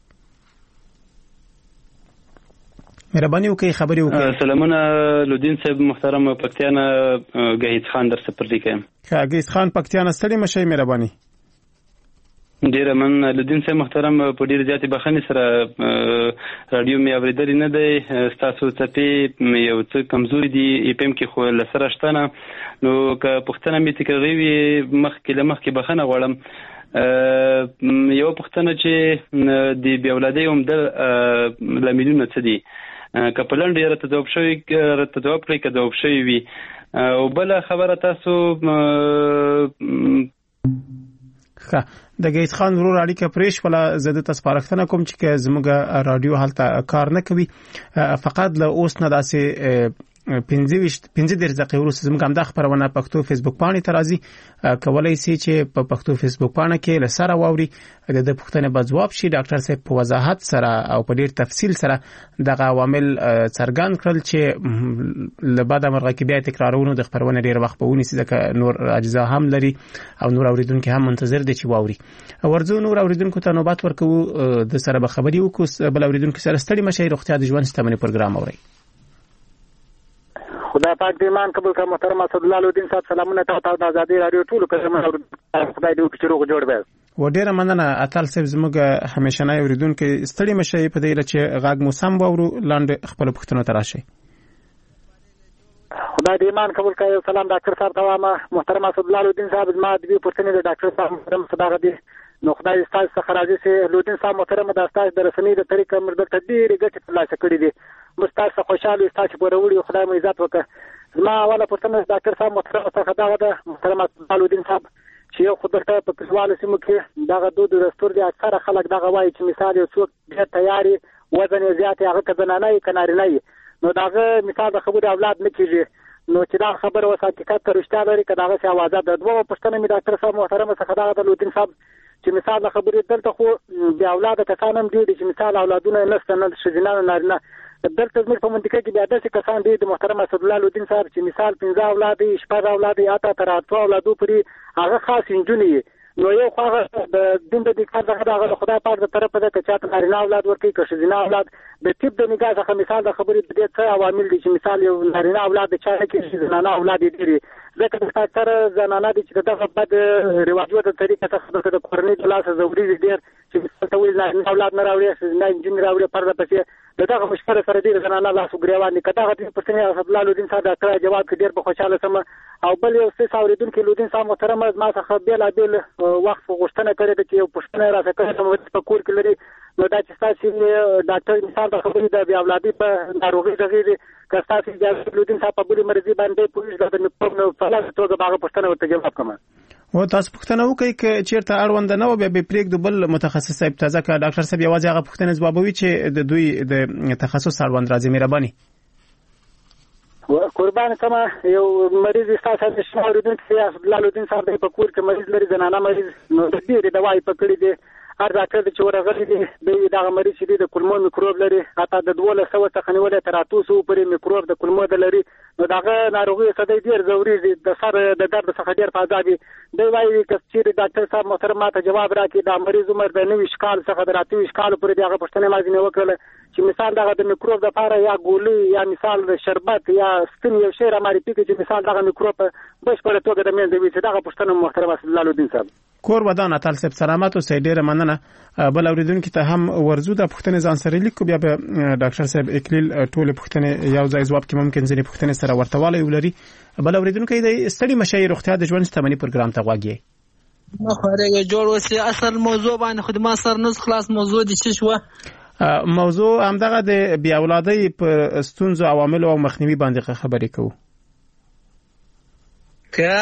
مهرباني وکړئ، خبرې وکړئ. سلامونه لودین صاحب محترم، پکتیانا گهیز خان در سپرلی کوم. گهیز خان پکتیانا، ستړي مشئ، مهرباني. ډیره من لودین صاحب محترم، په ډیر زیاتې بخښنې سره رادیو مې اورېدلې نه دی. ستاسو څپې یو څه کمزوري دي، ای پی ایم کې خو له سره شته نه، نو که پوښتنه مې تکراري وي، مخکې له مخکې بخښنه غواړم. یوه پوښتنه چې د بې اولادۍ عمده لاملونه څه دي، که په لنډ راته ځواب شوي راته ځواب کړئ، که ځواب شوي وي. او بله خبره، تاسو ښه د گهیز خان ورور اړیکه پرې شوله. زه دته سپارښتنه کوم چې زموږ رادیو هلته کار نه کوي، فقط له اوس نه داسې پنځه دېرش دقیقې وروسته زموږ همدا خپرونه پښتو فیسبوک پاڼې ته راځي. کولی شي چې په پښتو فیسبوک پاڼه کې له سره واوري، د دې پوښتنې به ځواب شي. ډاکټر صاحب په وضاحت سره او په ډیر تفصیل سره دغه عوامل څرګند کړل چې له بعد مرغه کې بیا تکرارونه د خپرونه ډیر وخت په ونیسي، ځکه نور اجزا هم لري او نور اوریدونکو هم منتظر دي چې واوري. ورځو نور اوریدونکو ته نوبت ورکوو، د سره به خبري وکړو. بل اوریدونکو سره ستړي مشئ. روغتیا د ژوند شتمني پروګرام اورئ. خدای پاک دې ایمان قبول کړه. محترم اسد الله لودین صاحب، سلامونه تاسو ته د آزادۍ رادیو ټولو کسانو، خدای دې وکړي چې روغ جوړ وي. و ډیره مننه اتل صاحب، زموږ همیشنی اوریدونکو. ستړي مشئ په دې چې غږ مو سم واورو. لاندې خپل پوښتنو ته راشئ. خدای دې ایمان قبول کړي. سلام ډاکټر صاحب ته وایم. محترم اسدالله لودین صاحب زما د دې پوښتنې د ډاکټر صاحب محترم صداغه دي نو خدای ستاسو څخه راځي چې لودین صاحب محترم د ستاسو د رسنۍ د طریقې موږ دلته ډېرې ګټې ترلاسه کړې دي. موږ ستاسو خوشحاله یو ستاسو پورې وړي خدای مو عزت وکړي. زما اوله پوښتنه ډاکټر صاحب محترم څخه دا ده محترم اسدالله لودین صاحب چې یو خو دلته په کلیوالو سیمو کې دغه دود دستور دي اکثره خلک دغه وایي چې مثال یو څوک ډېر تیاري وزن یې زیات هغه که زنانه یې که نارینه یې نو دغه مثال د خبرې اولاد نه کېږي نو چې دا خبره اوس حقیقت ته رښتیا لري که د هغسې اوازه ده. دومره پوښتنه مې ډاکټر صاحب محترمه څخه دغه د لودین صاحب چې مثال د خبرې دلته خو بې اولاده کسان هم ډېر دي چې مثال اولادونه یې نشته نه ښځینه نه نارینه. دلته زموږ په منطقه کې بیا داسې کسان دي د محترم اسدالله لودین صاحب چې مثال پنځه اولاد یې شپږ اولاد یې حتی تر اتو اولادو پورې هغه خاص نجونې یې نو یو خو هغه د دین د کار دغه د خدای پاک د طرفه ده که چاته نارینه اولاد ورکوي که ښځینه اولاد د طب د نګاه څخه مثال د خبرې د دې څه عوامل دي چې مثال یو نارینه اولاد د چا نه کېږي زنانه اولاد یې ډېر ځکه د اکثره زنانه دي چې د دغه بد رواجو د طریقه څخه د کورنۍ د لاسه ځورېږي ډېر چې مثال ته وایي نارینه اولاد نه راوړي ښځینه نجونې راوړي پرده پسې د دغه مشکل سره ډېر زنانه لاس وګرېوان دي. که دغه دې پوښتنې اسدالله لودین صاحب ډاکټر جواب کړي ډېر به خوشحاله شم. او بل یو څه اورېدونکي لودین صاحب محترمه زما څخه بېلابېل وخت غوښتنه کړې ده چې یو پوښتنه یې راڅخه کړې ده په کور کې لري نو دا چې ستاسو ډاکټر مثال د خبرې د بې اولادۍ په ناروغۍ غږېږي که ستاسو اجازه لودین صاحب په بلې مرضي باندې پوهېږي د میکروب نه په لاسه توګه به هغه پوښتنه ورته جواب کړم. و تاسو پوښتنه وکړئ که چېرته اړونده نه وه بیا به پرېږدو بل متخصص صاحب ته ځکه ډاکټر صاحب یوازې هغه پوښتنې ځوابوي چې د دوی د تخصص اړوند راځي. مهرباني قربان کما یو مریض ستاسو د شنو اورېدونکي اسدالله لودین صاحب په کور کې مریض لري زنانه مریض نو د ډېرې دوايي پکړې دي هر ډاکټر چې ورغلی دی د دغه مریض چې د کولمو میکروب لري حتی د دولس سوه څخه نیولې تر اتو سوو پورې میکروب د کولمو د لري نو دغه ناروغي څخه ډېر ځورېږي د سر د درد څخه ډېر په عذاب وي. دی وایي که چېرې ډاکټر صاحب محترم ما ته جواب راکړي دا مریض عمر د نوي کال څخه د اته ویشت کالو پورې د هغه پوښتنې ما ځینې وکړله چې مثال دغه د میکروب دپاره یا ګولۍ یا مثال د شربت یا سپین یو شی رامعرفي کړي چې مثال دغه میکروب په بشپړه توګه د منځه وي چې دغه پوښتنه محترم اسدالله لودین صاحب کور ودان اتل صاحب سلامت اوسئ. ډېره مننه. بل اورېدونکي ته هم ورځو د پوښتنې ځان سره لیکو بیا به ډاکټر صاحب اکلیل ټولې پوښتنې یو ځای ځواب کې ممکن ځینې پوښتنې سره ورته والی ولري. بل اورېدونکی دی ستړي مشئ روغتیا د ژوند شتمني پروګرام ته غوږ یې مخورګه جوړ وسی اصل موضوع باندې خو ما سر نس خلاص موضوع دي چې شو موضوع همدغه د بیا اولادۍ په ستونزو عوامل او مخنیوي باندې خبرې کوو. که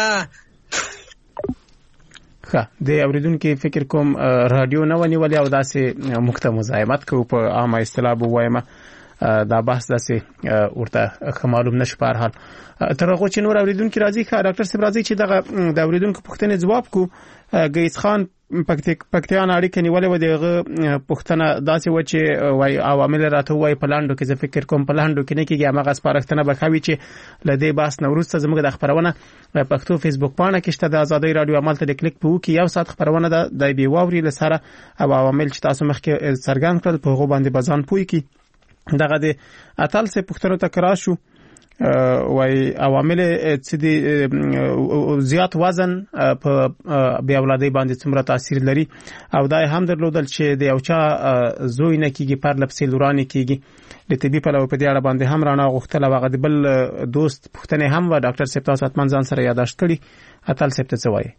ښه د اوریدونکو فکر کوم رادیو نه ونیولې او داسې موږ ته مزاحمت کوو په عامه اصطلاح ووایم دا بحث داسې ورته ښه معلوم نشو. په هر حال تر هغو چې نور اوریدونکي راځي ښه ډاکټر صاحب راځي چې دغه د اوریدونکو پوښتنې ځواب کو. ګیس خان پکتیان اړیکه نیولې و دغه پوښتنه داسې و چې وای عوامل راته وای په لاندو کې زه فکر کوم په لاندو کې نه کېږي هغه سپارښتنه به کوي چې لدې باس نو وروسته زموږ د خبرونه پښتو فیسبوک پاڼه کې شته د ازادۍ رادیو عمل ته کلیک په وکي یو ساعت خبرونه د بي واوري لسره او عوامل چې تاسو مخکې څرګند کړل په هغه باندې بزان پوي کی دغه د اتل څه پښتنو تکرار شو وای عوامل چې د زیات وزن په بیا اولادۍ باندې څومره تاثیر لري او دا هم درلودل چې د یو چا زوی نه کیږي پر لپسې لورانه کیږي د طبي په لور په دې اړه باندې هم رانه غوښتل او غد بل دوست پښتنه هم و ډاکټر صاحب تاسو اتمن ځان سره یاداشت کړی اتل صاحب ته څه وایي.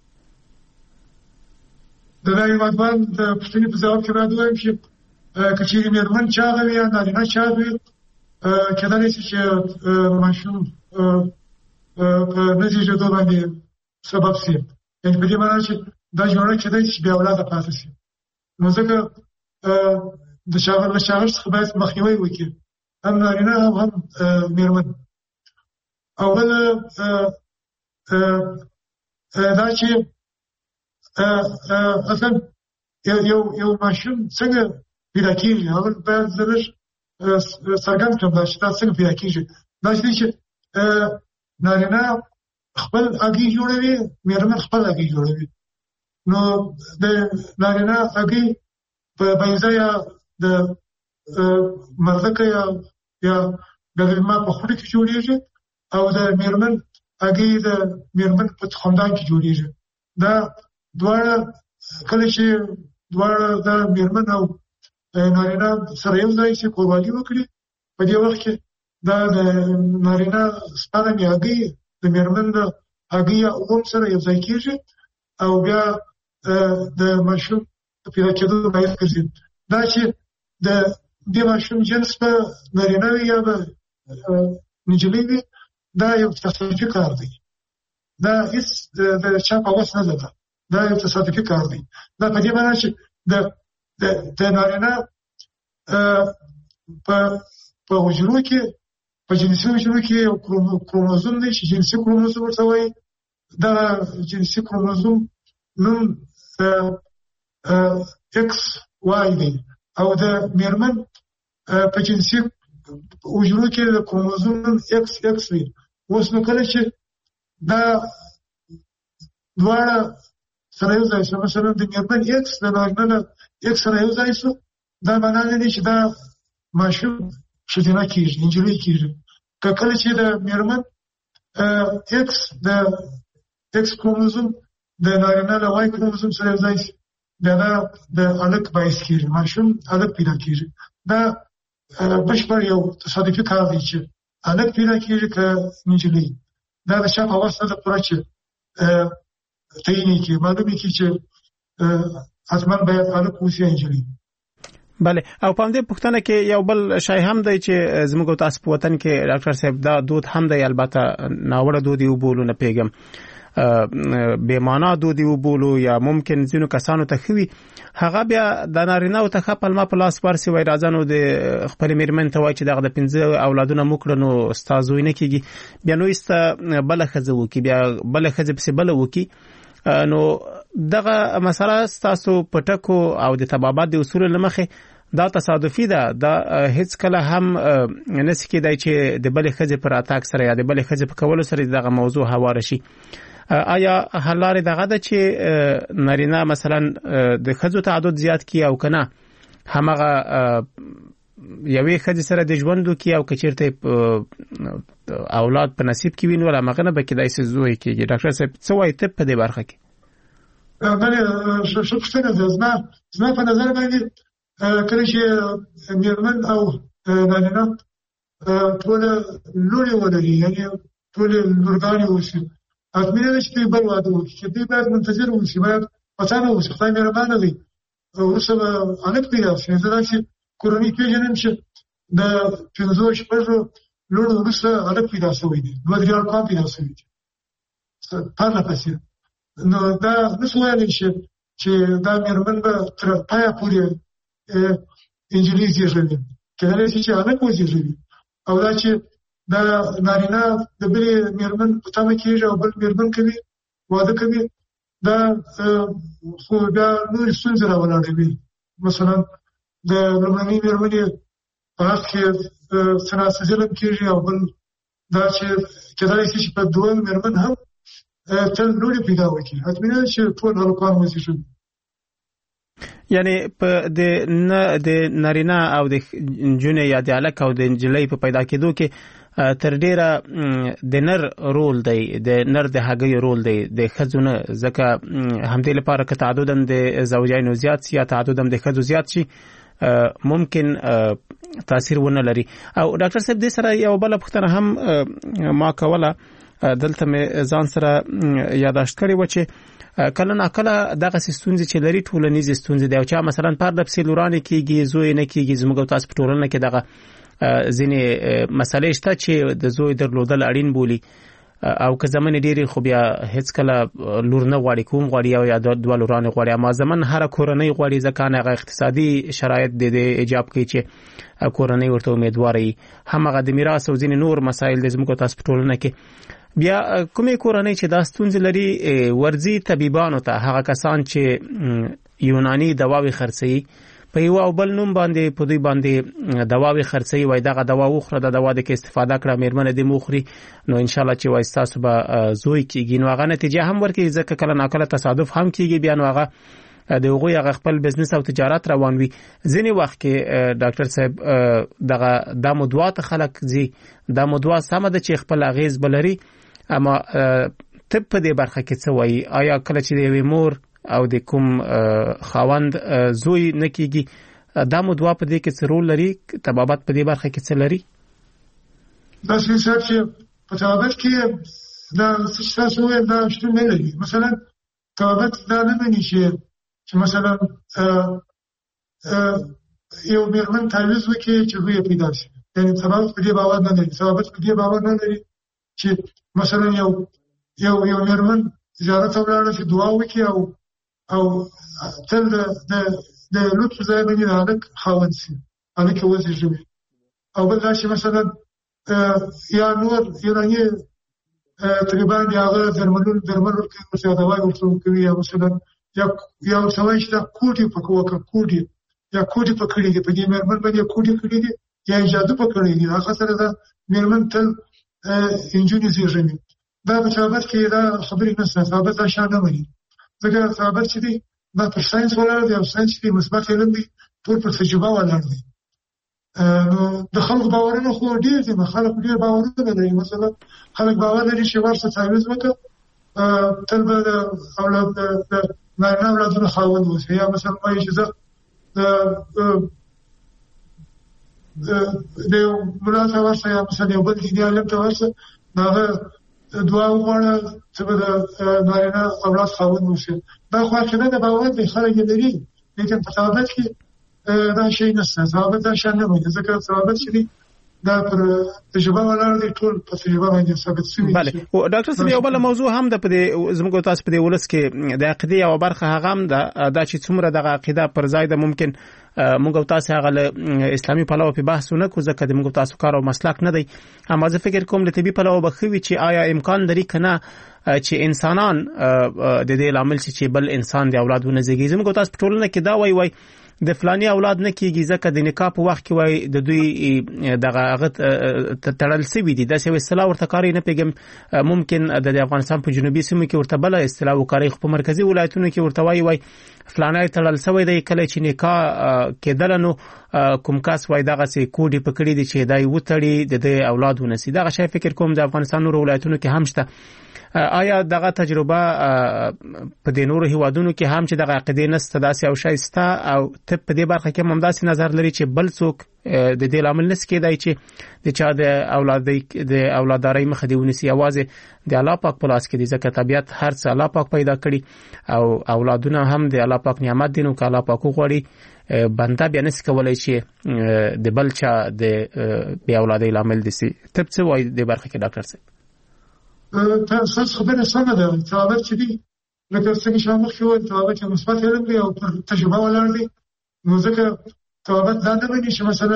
د راي مدبان د پښتني په ځواب کې راځوم چې کچېری مېرمن چا غوي یا نارینه چا غوي کېدای شي چې ماشوم په نتیجه د باندې سبب شي یعنی په دې معنی چې دا جوړه کېدای شي بیا اولاد پاتې شي نو ځکه د شاغل شاغل څخه باید مخنیوي وکړي هم نارینه هم مېرمن. اول دا چې اصلا یو یو ماشوم څنګه پیدا کېږي اول باید زرش سرګند کړم دا چې دا څنګه پیدا کېږي. دا چې نارینه خپل اګي جوړوي مېرمن خپل اګي جوړوي نو د نارینه اګي په بایزه یا د مرزکه یا یا د ما په خوله کې جوړیږي او د مېرمن اګي د مېرمن په خاندان کې جوړیږي. دا دواړه کله چې دواړه د مېرمن او نارینه سره یو ځای شي قرباني وکړي په دې وخت کې دا د نارینه سپانه هګۍ د میرمن د هګۍ یا اوم سره یو ځای کېږي او بیا د ماشوم پیدا کېدو باعث ګرځي. دا چې د دې ماشوم جنس په نارینه وي یا به نجلۍ وي دا یو تصادفي کار دی. دا هیڅ د چا په وس نه ده. دا یو تصادفي کار دی. دا په دې معنی چې د د نارینه په په حجرو کې په جنسي حجرو کې یو کروموزوم دی چې جنسي کروموزوم ورته وایي. دا جنسي کروموزوم نوم ایکس وای دی او د میرمن په جنسي حجرو کې د کروموزوم نوم ایکس ایکس وي. اوس نو کله چې دا دواړه سره یو ځای شو، مثلا د میرمن ایکس د نارینه ایکس سره یو ځای شو، دا معنا نه دی چې دا ماشوم ښځینه کېږي، نجلۍ کېږي. که کله چې د میرمن ایکس د ایکس کروموزوم د نارینه له وای کروموزوم سره یو ځای شي، بیا دا د هلک باعث کېږي، ماشوم هلک پیدا کېږي. دا بشپړ یو تصادفي کار دی چې هلک پیدا کېږي که نجلۍ. دا د چا په وس نه ده پوره چې تعین کړي، معلومې کړي چې حتما باید هلک اوسي یا نجلۍ. بله، او په همدې پوښتنه کې یو بل شی هم دی چې زموږ تاسو په وطن کې ډاکټر صاحب دا دود هم دی، البته ناوړه دود یې وبولو، نه پیږم بې معنا دود یې وبولو یا ممکن ځینو کسانو ته ښه وي، هغه بیا د نارینه‌و ته ښه پلمه په لاس ورسي، وایي راځه نو د خپلې مېرمن ته وایي چې دغه د پنځه اولادونه مو کړه نو ستا زوی نه کېږي، بیا نو ایسته بله ښځه وکړي، بیا بله ښځې پسې بله وکړي. نو دغه مسله ستاسو په ټکو او د طبابت د اصولو له مخې دا تصادفي ده، دا هیڅ کله هم نسي کېدای چې د بلې ښځې په راتګ سره یا د بلې ښځې په کولو سره دغه موضوع هواره شي. آیا حل لارې دغه ده چې نارینه مثلا د ښځو تعدد زیات کړي او که نه همغه یوې ښځې سره د ژوند وکړي او که چېرته اولاد په نصیب کې وي نو همغه نه به کېدای شي زوی کېږي. ډاکټر صاحب څه وایي طب په دې برخه کې؟ بله، ښه پوښتنه ده. زما زما په نظر باندې کله چې میرمن او نارینه ټوله لوڼې ولري، یعنې ټولې لورګانې اوسي، حتمي نه ده چې دوی بل واده وکړي، چې دوی باید منتظر اوسي، باید پڅانه اوسي. خدای مهربانه دی، وروسته به هلک پیدا شي. زه داسې کورنۍ پېژنم چې د پنځو شپږو لوڼو وروسته هلک پیدا شوی دی، دوه درې هلکان پیدا شوي دي پرله پسې. نو دا نسو ویلی چې دا میرمن به تر پایه پورې انجلۍ زېږوي، کېدلی شي چې هلک وزېږوي، او دا چې دا نارینه د بلې میرمن په تمه کېږي او بل میرمن کوي واده کوي، دا خو بیا نورې ستونزې راولاړوي. مثلا د لومړنۍ میرمنې په حق کې څه ناڅه ظلم کېږي، او بل دا چې کېدلی شي چې په دویم میرمن هم تل لوڼې پیدا وکړي. حتمي نه چې ټول هلکان وزېږوي. یعنی په د د نارینه او د نجونې یا د هلک او د نجلۍ په پیدا کېدو کې تر ډیره د نر رول دی، د نر د هګۍ رول دی، د ښځو نه. ځکه همدې لپاره که تعدد هم د زوجینو زیات شي یا تعدد هم د ښځو زیات شي ممکن تاثیر ونه لري. او ډاکټر صاحب دې سره یو بله پوښتنه هم ما کوله، دلته مې ځان سره یاداشت کړې وه چې کله ناکله دغه ستونزې چې لري ټولنیزې ستونزې دی، او چا مثلا پرده پسې لورانې کېږي، زوی نه کېږي. زموږ او تاسو په ټولنه کې دغه ځینې مسلې شته چې د زوی درلودل اړین بولي، او که زمن ډېرې خو بیا هیڅ کله لور نه غواړي، کوم غواړي او یا دوه لورانې غواړي. اما زمن هره کورنۍ غواړي، ځکه هغه اقتصادي شرایط د دې ایجاب کوي چې کورنۍ ورته امیدواره وي. همغه د میراث او ځینې نور مسایل د زموږ او تاسو په ټولنه کې. بیا کومې کورنۍ چې دا ستونزې لري ورځي طبيبانو ته، هغه کسان چې یوناني دواوې خرڅوي په یو او بل نوم باندې په دوی باندې دواوې خرڅوي، وایي دغه دوا وخوره، د دوا د کې استفاده کړه، مېرمنه دې موخري، نو ان شاء الله چې وایي ستاسو به زوی کېږي. نو هغه نتیجه هم ورکوي، ځکه کله ناکله تصادف هم کېږي، بیا نو هغه د هغوی هغه خپل بزنس او تجارت روان وي. ځینې وخت کې ډاکټر صاحب دغه دا مدوا ته خلک ځي، دا مدوا سمه ده چې خپل اغېز بلري، اما طب په دې برخه کې څه وایي؟ آیا کله چې د یوې مور او د کوم خاوند زوی نه کېږي دا مدوا په دې کې څه رول لري؟ طبابت په دې برخه کې څه لري؟ دا سیاست چې په ثابت کې دا څه تاسو وایي دا شتون نه لري. مثلا ثابت دا نه معنی چې مثلا یو میرمن تعویض وکړي چې وی پیدا شي، یعنی ثابت په دې باور نه لري. ثابت په دې باور نه لري چې مثلا یو یو یو میرمن زیارت ولاړه چې دعا وکړي او او تل د د لطف ځای باندې هلک خاوند شي، هلک وزېږوي. او بل دا چې مثلا یا نور ایراني طالبان دی هغه درملون درمل ورکوي، مثلا دوايي ورته کوي، یا مثلا یا یا سوي چې دا کوټي په کوکه کوټي یا کوټي په کړي دي، په دې مرمن باندې کوټي کړي دي یا اجازه په کړي دي. هغه سره دا مرمن تل انجونی زیږوي. دا په ثابت کې دا خبرې نه څه ثابت شان نه وي. ځکه ثابت چې دی دا په ساينس ولاړ دی او ساينس کې مثبت علم دی، ټول په تجربه ولاړ دی. نو د خلکو باورونه خو ډیر دي، خلک ډیر باورونه لري. مثلا خلک باور لري چې ورسره تعویض وکړه تل به اولاد د نارینه اولادونه خاوند اوسي، یا مثلا وایي چې زه د یو ملا ته ورسه یا مثلا یو بل دیني عالم ته ورسه هغه دعا وغواړه چې به د نارینه اولاد خاوند اوسي. دا خو عقیده د باور دی، خلک یې لري، لیکن په ثابت کې دا شی نشته. ثابت دا شی نه وي، ځکه ثابت چې دی دا پر تجربه ولاړ دی، ټول په تجربه باندې ثابت شوی. بله او ډاکټر صاحب یو بل موضوع هم د په زموږ تاسو په دې ولس کې د عقیده او برخه هغه هم دا چې څومره د عقیده پر ځای د ممکن موږ تاسو هغه اسلامي پلوه په بحث نه کو، ځکه د موږ تاسو کار او مسلک نه دی. اما زه فکر کوم د طبي پلوه بخوي چې آیا امکان لري کنه چې انسانان د دې لامل چې بل انسان د اولادونه زیږي. زموږ تاسو په ټولنه کې دا وای وای د فلاني اولاد نه کیږي ځکه د نکاح په وخت کې وای د دوی دغه هغه تړل سوي دي. دا څه اصطلاح ورته کاری نه پیګم، ممکن د افغانستان په جنوبي سیمو کې ورته بل اصطلاح وکړي، خو په مرکزی ولایتونو کې ورته وای وای فلانه تړل سوی دی. کله چې نکاح کېدل نو کوم کس وای دغه سي کوډي پکړي دي چې دای وټړي د اولادونه سي. دغه شی فکر کوم د افغانستان نور ولایتونو کې هم شته. آیا دغه تجربه په د نورو هیوادونو کې هم چې دغه عقیده نسته داسې او شایسته او ته په دې برخه کې هم داسې نظر لري چې بل څوک د دې لامل نس کېدای چې د چا د اولاد د اولاداري مخ دی ونیسي؟ یوازې د الله پاک په لاس کې دی، ځکه طبيعت هر څه الله پاک پیدا کړی او اولادونه هم د الله پاک نعمت دي. نو که الله پاک وغواړي بنده بیا نس کولای چې د بل چا د بیا اولادي لامل دي سي. ته څه وایي د برخه کې ډاکټر صاحب؟ تاسو خبره سمه ده. ثابت چې دی لکه څنګه چې موږ شو ثابت چې مثبت علم دی او تجربه ولاړ دی. نو ځکه ثابت دا نه وایي چې مثلا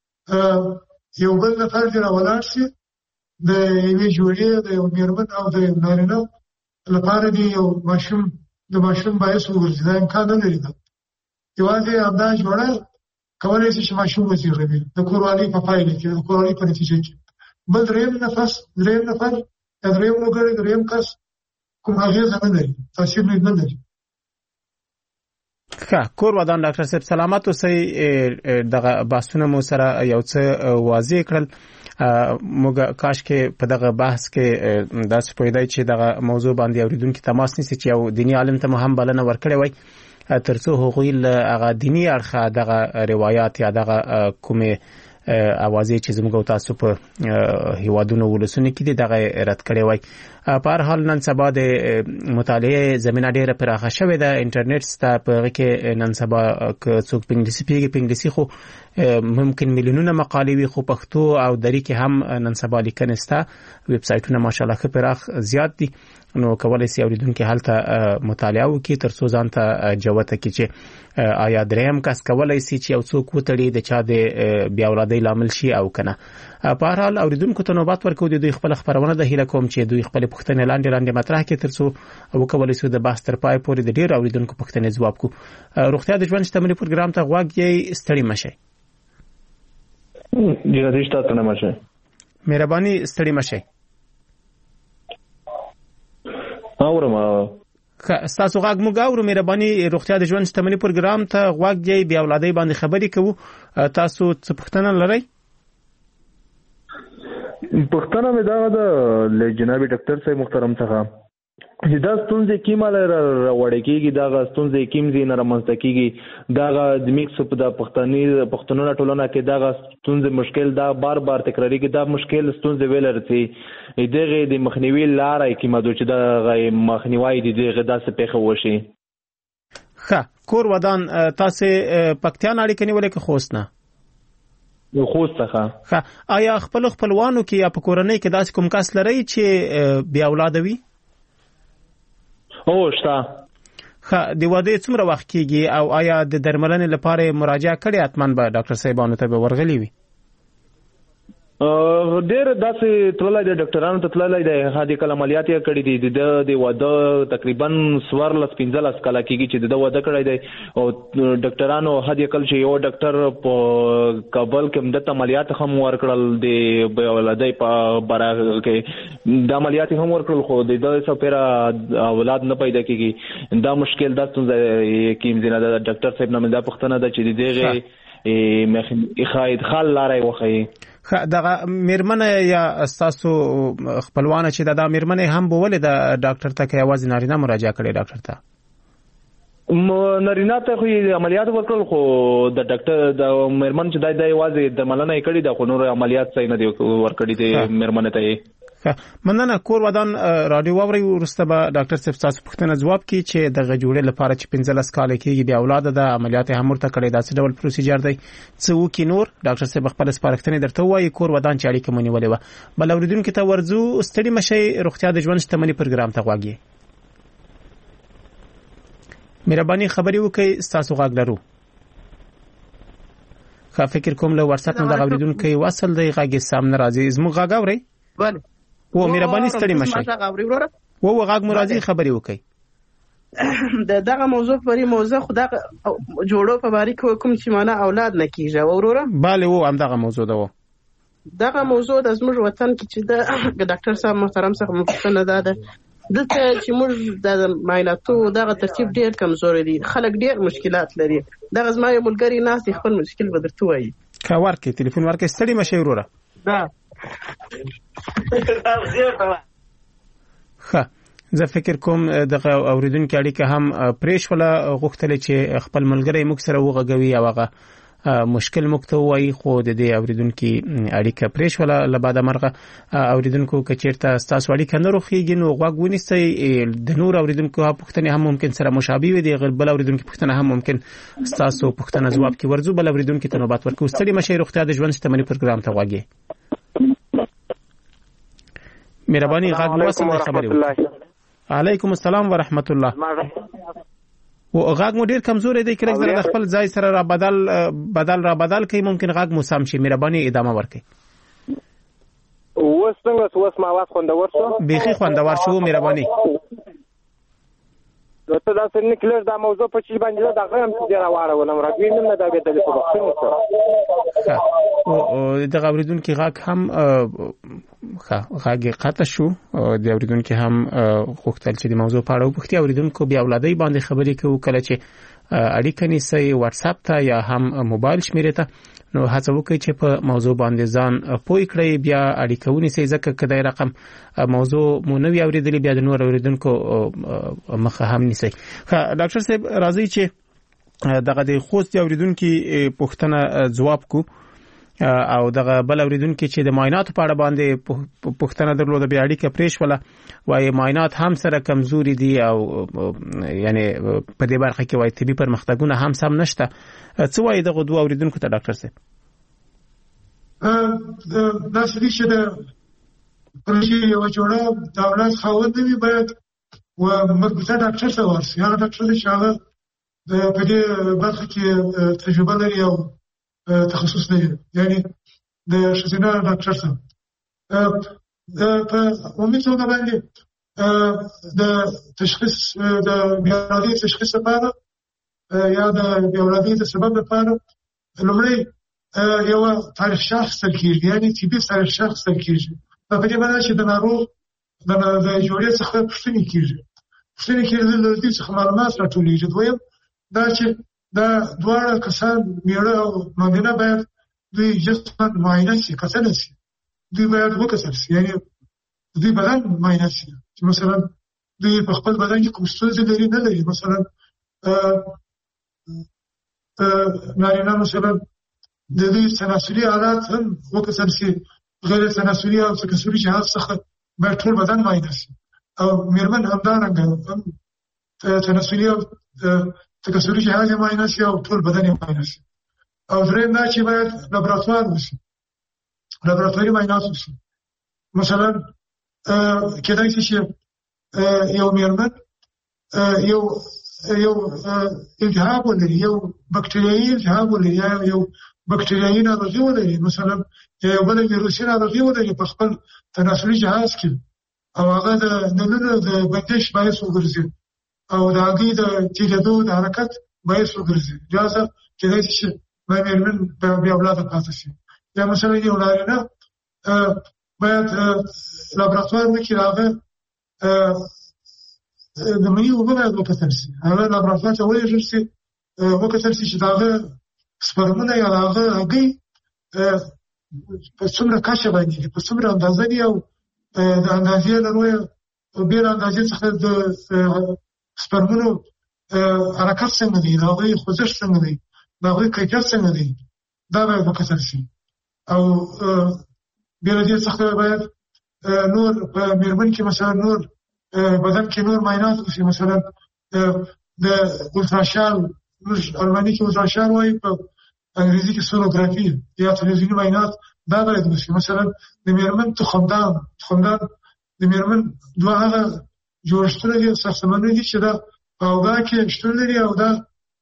یو بل نفر دی ولاړ شي د یوې جوړې د یو میرمن او د نارینه لپاره دی یو ماشوم د ماشوم باعث وګرځي. دا امکان نه لري. یوازې همدا جوړه کولای شي چې ماشوم وزېږوي د کوروالي په پایله کې، د کوروالي په نتیجه کې. بل دریم نفس دریم نفر دریم وګړي دریم کس کوم اغیز نه لري، تاثیر نه لري. ښه کور ودان ډاکټر صاحب سلامت اوسئ. دغه بحثونه مو سره یو څه واضح کړل. موږ کاش کې په دغه بحث کې داسې پوهیدای چې دغه موضوع باندې اوریدونکو تماس نیسي چې یو دینی عالم ته هم بلنه ورکړی وای ترڅو هغوی هغه دینی اړخه دغه روایت یا دغه کومه اوازې چې زموږ تاسو په هیوادونو ولسونه کې دغه رد کړي وای. په هر حال نن سبا د مطالعه زمينه ډیره پراخه شوې ده. انټرنیټ ستا په کې نن سبا که څوک په انګلیسي پیږي په انګلیسي خو ممکن میلیونونه مقالې وي، خو پښتو او دری کې هم نن سبا لیکنه ستا ویب سایټونه ماشاءالله ښه پراخ زیات دي. نو کولای شي اوریدونکو هلته مطالعه وکړي ترڅو ځان ته جوته کې چې آیا دریم کس کولای شي چې یو څوک وتړي د چا د بیا اولادۍ لامل شي او کنه. په هر حال اوریدونکو ته نوبت ورکو د دوی خپل خبرونه د هیله کوم چې دوی خپل پوښتنې لاندې لاندې مطرح کړي ترڅو وکولای شي د بحث تر پای پورې د ډیر اوریدونکو پوښتنې ځواب کو. روغتیا د ژوند شتمنۍ پروګرام ته غوږ یې ستړي مشه. جنازې تاسو نه مشه. مهرباني ستړي مشه. اورم تاسو غږ مو غاورو. مهرباني روغتیا د ژوند شتمنۍ پروګرام ته غوږ یې بیا اولادۍ باندې خبرې کوو. تاسو څه پوښتنه لرئ؟ پښتنه مې دا د جناب ډاکټر صاحب محترم څخه چې دا ستونزې کیماله راوړی کېږي دغه ستونزې کیم ځینې رامنځته کېږي دغه د میکس په د پښتني پښتنونه ټولنه کې دغه ستونزې مشکل دا بار بار تکراریږي دا مشکل ستونزې ویل رسي دغه د مخنیوي لارې کیمه دوی چې دغه مخنیوي د دغه داسې پیښه وشي. ښه کور ودان تاسو پکتیان اړیکې نیولې که خوست نه؟ خوست څخه. ښه آیا خپل خپلوانو کې یا په کورنۍ کې داسې کوم کس لرئ چې بیا اولاد وي؟ او شته. ښه د واده څومره وخت کېږي او آیا د درملنې لپاره مراجعه کړې؟ حتما به ډاکټر صاحبانو ته به ورغلي وي. ډېر داسې تللی دی ډاکټرانو ته تللی دی هدې کله عملیات یې کړي دي د د واده تقریبا څوارلس پنځلس کاله کېږي چې د واده کړی دی او ډاکټرانو هدې کله چې یو ډاکټر په کابل کې همدته عملیات هم ورکړل د بېاولادۍ په باره کې د عملیات هم ورکړل خو د ده څپېره اولاد نه پیدا کېږي دا مشکل دا ستونزه کې ځینې د ډاکټر صاحب نه مې دا پوښتنه ده چې د دغې خاید خال لارې وښیي. دغه میرمنه یا تاسو خپلوانه چې دا میرمنه هم بولې د ډاکټر ته کې आवाज نارینه مراجعه کړي ډاکټر ته؟ نارینه ته خو عملیات ورکړل خو د ډاکټر د میرمن چې دای د आवाज درملنه یې کړې ده خو نور عملیات صحیح نه دی ورکړي د میرمنه ته. مننه کور ودان رادیو واوري ورسته به ډاکټر صاحب تاسو پوښتنه ځواب کړي چې دغه جوړې لپاره چې پنځلس کال کېږي بیا اولاد د عملیات هم ورته کړی دا څه ډول پروسیجر دی څه وکړي نور ډاکټر صاحب خپل سپارښتنې درته وایي کور ودان چې اړیکه مو نیولې وه. بل اوریدونکو ته ورځو ستړي مشئ روغتیا د ژوند شتمني پروګرام ته غواړي مهرباني خبري وکړئ تاسو غاګ لرو. ښه فکر کوم له واتس اپ نه د اوریدونکو وصل دی غاګي سامنے راځي زمو غاګ اوري بله و مهرباني ستړي مشئ و و غاګ مرادي خبري وکړئ د دغه موضوع پرې موضوع خدا جوړو په باره کې کوم چې معنا اولاد نه کیږي وروره. bale و هم دغه موضوع ده و دغه موضوع د زموږ وطن کې چې د ډاکټر صاحب محترم څخه مفصله ده دلته چې موږ د معایناتو دغه ترتیب ډیر کمزوري دي خلک ډیر مشکلات لري دغه زما یو ملګری ناس خپل مشکل به درته وایي. کا ورکه ټلیفون ورکه ستړي مشئ وروره. دا ښه زه فکر کوم دغه اوریدونکو اړیکه هم پریش ولا غوښتل چې خپل ملګری موږ سره وغږوي او هغه مشکل مکته وایي خو د دې اوریدونکو اړیکه پریش ولا لباده مرغه اوریدونکو کچیرته تاسو اړیکه نه روخیږي نو غوږ ونیسئ د نور اوریدونکو پوښتنه هم ممکن سره مشابه وي د غیر بل اوریدونکو پوښتنه هم ممکن تاسو پوښتنه ځواب کې ورزو بل اوریدونکو ته نوبت ورکو. ستړي مشئ روغتیا د ژوند شتمني پروګرام ته غواړي مهرباني غاګ واسم خبري وکړئ. علیکم السلام ورحمت الله. و غاګ مو ډیر کمزوري دی کله زره د خپل ځای سره را بدل بدل را بدل کوي ممکن غاګ مو سم شي مهرباني ادامه ورکړئ. اوس څنګه اوس ما واس خوندور شو بيخي خوندور شو مهرباني. نو ته دا څنګه کلر دا موضوع په چی باندې دا غوښم چې را واړو نو راګوین نه دا به د پروډکشن او د اوریدونکو غاګ هم ښه غاګ قطع شو د اوریدونکو هم غوښتل چې د موضوع په اړه وپوښتي اوریدونکو بیا اولادای باندې خبرې کوي کله چې اړیکه نیسي واتس اپ ته یا هم موبایل شمیره ته نو هڅه وکړئ چې په موضوع باندې ځان پوي کړئ بیا اړیکه ونیسئ ځکه کله رقم موضوع مو نو اوریدلی بیا د نور اوریدونکو مخه هم نیسئ. ښه ډاکټر صاحب راځي چې دغه د خوست اوریدونکو پوښتنه ځواب کو او دغه بل اوریدونکو چې د معاینات په اړه باندې پوښتنه درلوده بیا اړیکه پریش ولا وایي معاینات هم سره کمزوري دي او یعنی په دې برخه کې وایي طبي پرمختګونه هم سم نشته څه وایي دغه دوه اوریدونکو ته ډاکټر صاحب؟ دا سړي چې د پرشي یو جوړه د اولاد خاوند وي باید و مربوطه ډاکټر ته ورسي هغه ډاکټر چې هغه د په دې برخه کې تجربه لري او تخصص لري یعنی د ښځینه ډاکټر سره په عمومي توګه باندې د تشخیص د بیولوژي تشخیص لپاره یا د بیولوژي د سبب لپاره لومړی یو تاریخ شخص تل کېږي یعنی طبي تاریخ شخص تل کېږي په دې معنی چې د ناروغ د جوړې څخه پوښتنې کېږي پوښتنې کېږي د دې څخه معلومات راټولېږي. دویم دا چې دا دواړه کسان میړه او مېرمنه باید دوی جسماً معاینه شي کتل شي دوی باید وکتل شي یعنی دوی بدن معاینه شي چې مثلا دوی په خپل بدن کې کوم ستونزې لري نه لري. مثلا نارینه مثلا د دې تناسلي حالات هم وکړل شي، غیر تناسلي او تکثري جهاز څخه باید ټول بدن معاینه شي، او میرمن همدارنګه هم تناسلي او تکثري جهاز معاینه شي او ټول بدن معاینه شي. او دریم دا چې باید لابراتوار وشي، لابراتواري معاینات وشي. مثلا کېدای شي چې یو میرمن یو یو التهاب ولري، یو بکټریایي التهاب ولري، یا یو بکټریایي ناروغي ولري، مثلا یو بل ویروسي ناروغي ولري په خپل تناسلي جهاز کې، او هغه د نلونو د بندش باعث وګرځي او د هغې د تیریدو د حرکت باعث وګرځي، لهذا کېدای شي چې میرمن بې اولاده پاتې شي. یا مثلا یو نارینه باید لابراتوار وکړي، هغه د مني اوبه باید وکتل شي، هغه لابراتوار ته ولېږل شي، وکتل شي چې د هغه سپرمونه یا د هغه هګۍ په څومره کچه باندې دي، په څومره اندازه دي، او د اندازې له لویه بېله اندازې څخه د سپرمونو حرکت څنګه دی، د هغوی خوځښت څنګه دی، د هغوی کیفیت څنګه دی، دا باید وکتل شي. او بیا له دې څخه باید نور په میرمن کې مثلا نور بدن کې نور معاینات وشي، مثلا د التراشال، الماني کې التراشال وایي، په انګریزي کې سونوګرافي یا تلویزیوني معاینات، دا باید وشي. مثلا د میرمن تخمدان تخمدان د میرمن دوه هغه جوړښتونه دي، ساختمانونه دي چې دا په اوږه کې شتون لري، او دا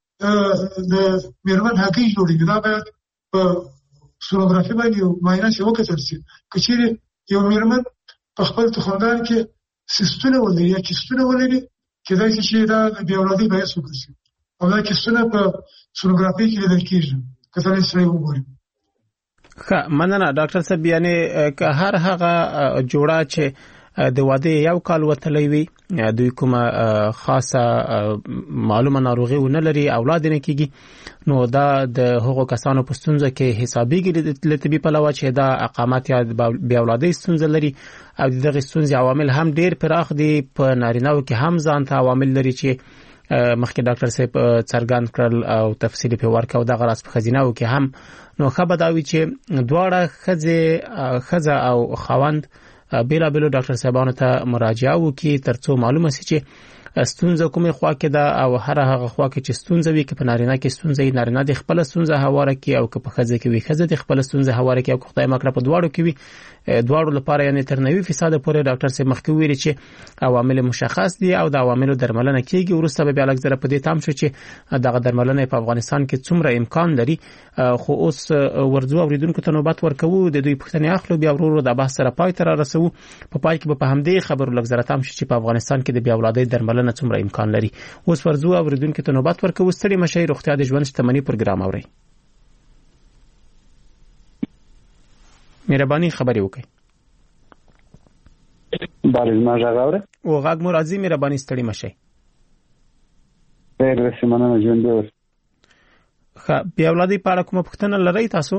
د میرمن هګۍ جوړوي، دا باید په سونوګرافي باندې معاینه شي، وکتل شي. که چیرې یو میرمن په خپل تخمدان کې سیستونه ولري یا کیستونه ولري، کېدای شي چې دا د بې اولادۍ باعث وګرځي، او دا کیستونه په سونوګرافي کې لیدل کېږي، کتلی سړی وګوري. ښه مننه ډاکټر صاحب. یعنې که هر هغه جوړه چې د واده یو کال وتلی وي، دوی کومه خاصه معلومه ناروغي ونه لري، اولاد نه کېږي، نو دا د هغو کسانو په ستونزه کې حسابېږي له طبي پلوه چې دا اقامت یا بې اولادۍ ستونزه لري. او د دغې ستونزې عوامل هم ډېر پراخ دي، په نارینه‌و کې هم ځان ته عوامل لري چې مخکې ډاکټر صاحب څرګند کړل او تفصیل پې ورکړ، او دغه راز په ښځینه‌و کې هم. نو ښه به دا وي چې دواړه ښځې ښځه او خاوند بیلابیلو ډاکټر صاحبانو ته مراجعه وکړي، ترڅو معلومه شي چې ستونزه کومه خوا کې ده، او هر هغه خوا کې چې ستونزه وي، که په نارینه کې ستونزه وي نارینه د خپل ستونزه هواره کړي، او که په ښځه کې وي ښځه د خپل ستونزه هواره کړي، او که خدای مکړه په دواړو کې وي، دواړو لپاره یعنې تر نوي فیصده پورې ډاکټر صاحب مخکې ویلي چې عوامل مشخص دي او د عواملو درملنه کېږي. وروسته به بیا لږ زره په دې تام شو چې دغه درملنه په افغانستان کې څومره امکان لري. خو اوس ورځو اوریدونکو ته نوبت ورکوو، د دوی پوښتنې اخلو، بیا ورو ورو د بحث سره پای ته رارسوو. په پای کې به په همدې خبرو لږ زره تام شو چې په افغانستان کې د بې اولادۍ درملنه څومره امکان لري. اوس ورځو اوریدونکو ته نوبت ورکوو. ستړي مشئ، روغتیا د ژوند شتمني پروګرام اورئ. مهرباني خبرې وکړئ. بله زما غږ اورئ؟ او غږ مو راځي، مهرباني ستړي مشئ. خیر رسې، مننه، ژوندی اوسئ. ښه، بې اولادۍ په اړه کومه پوښتنه لرئ تاسو؟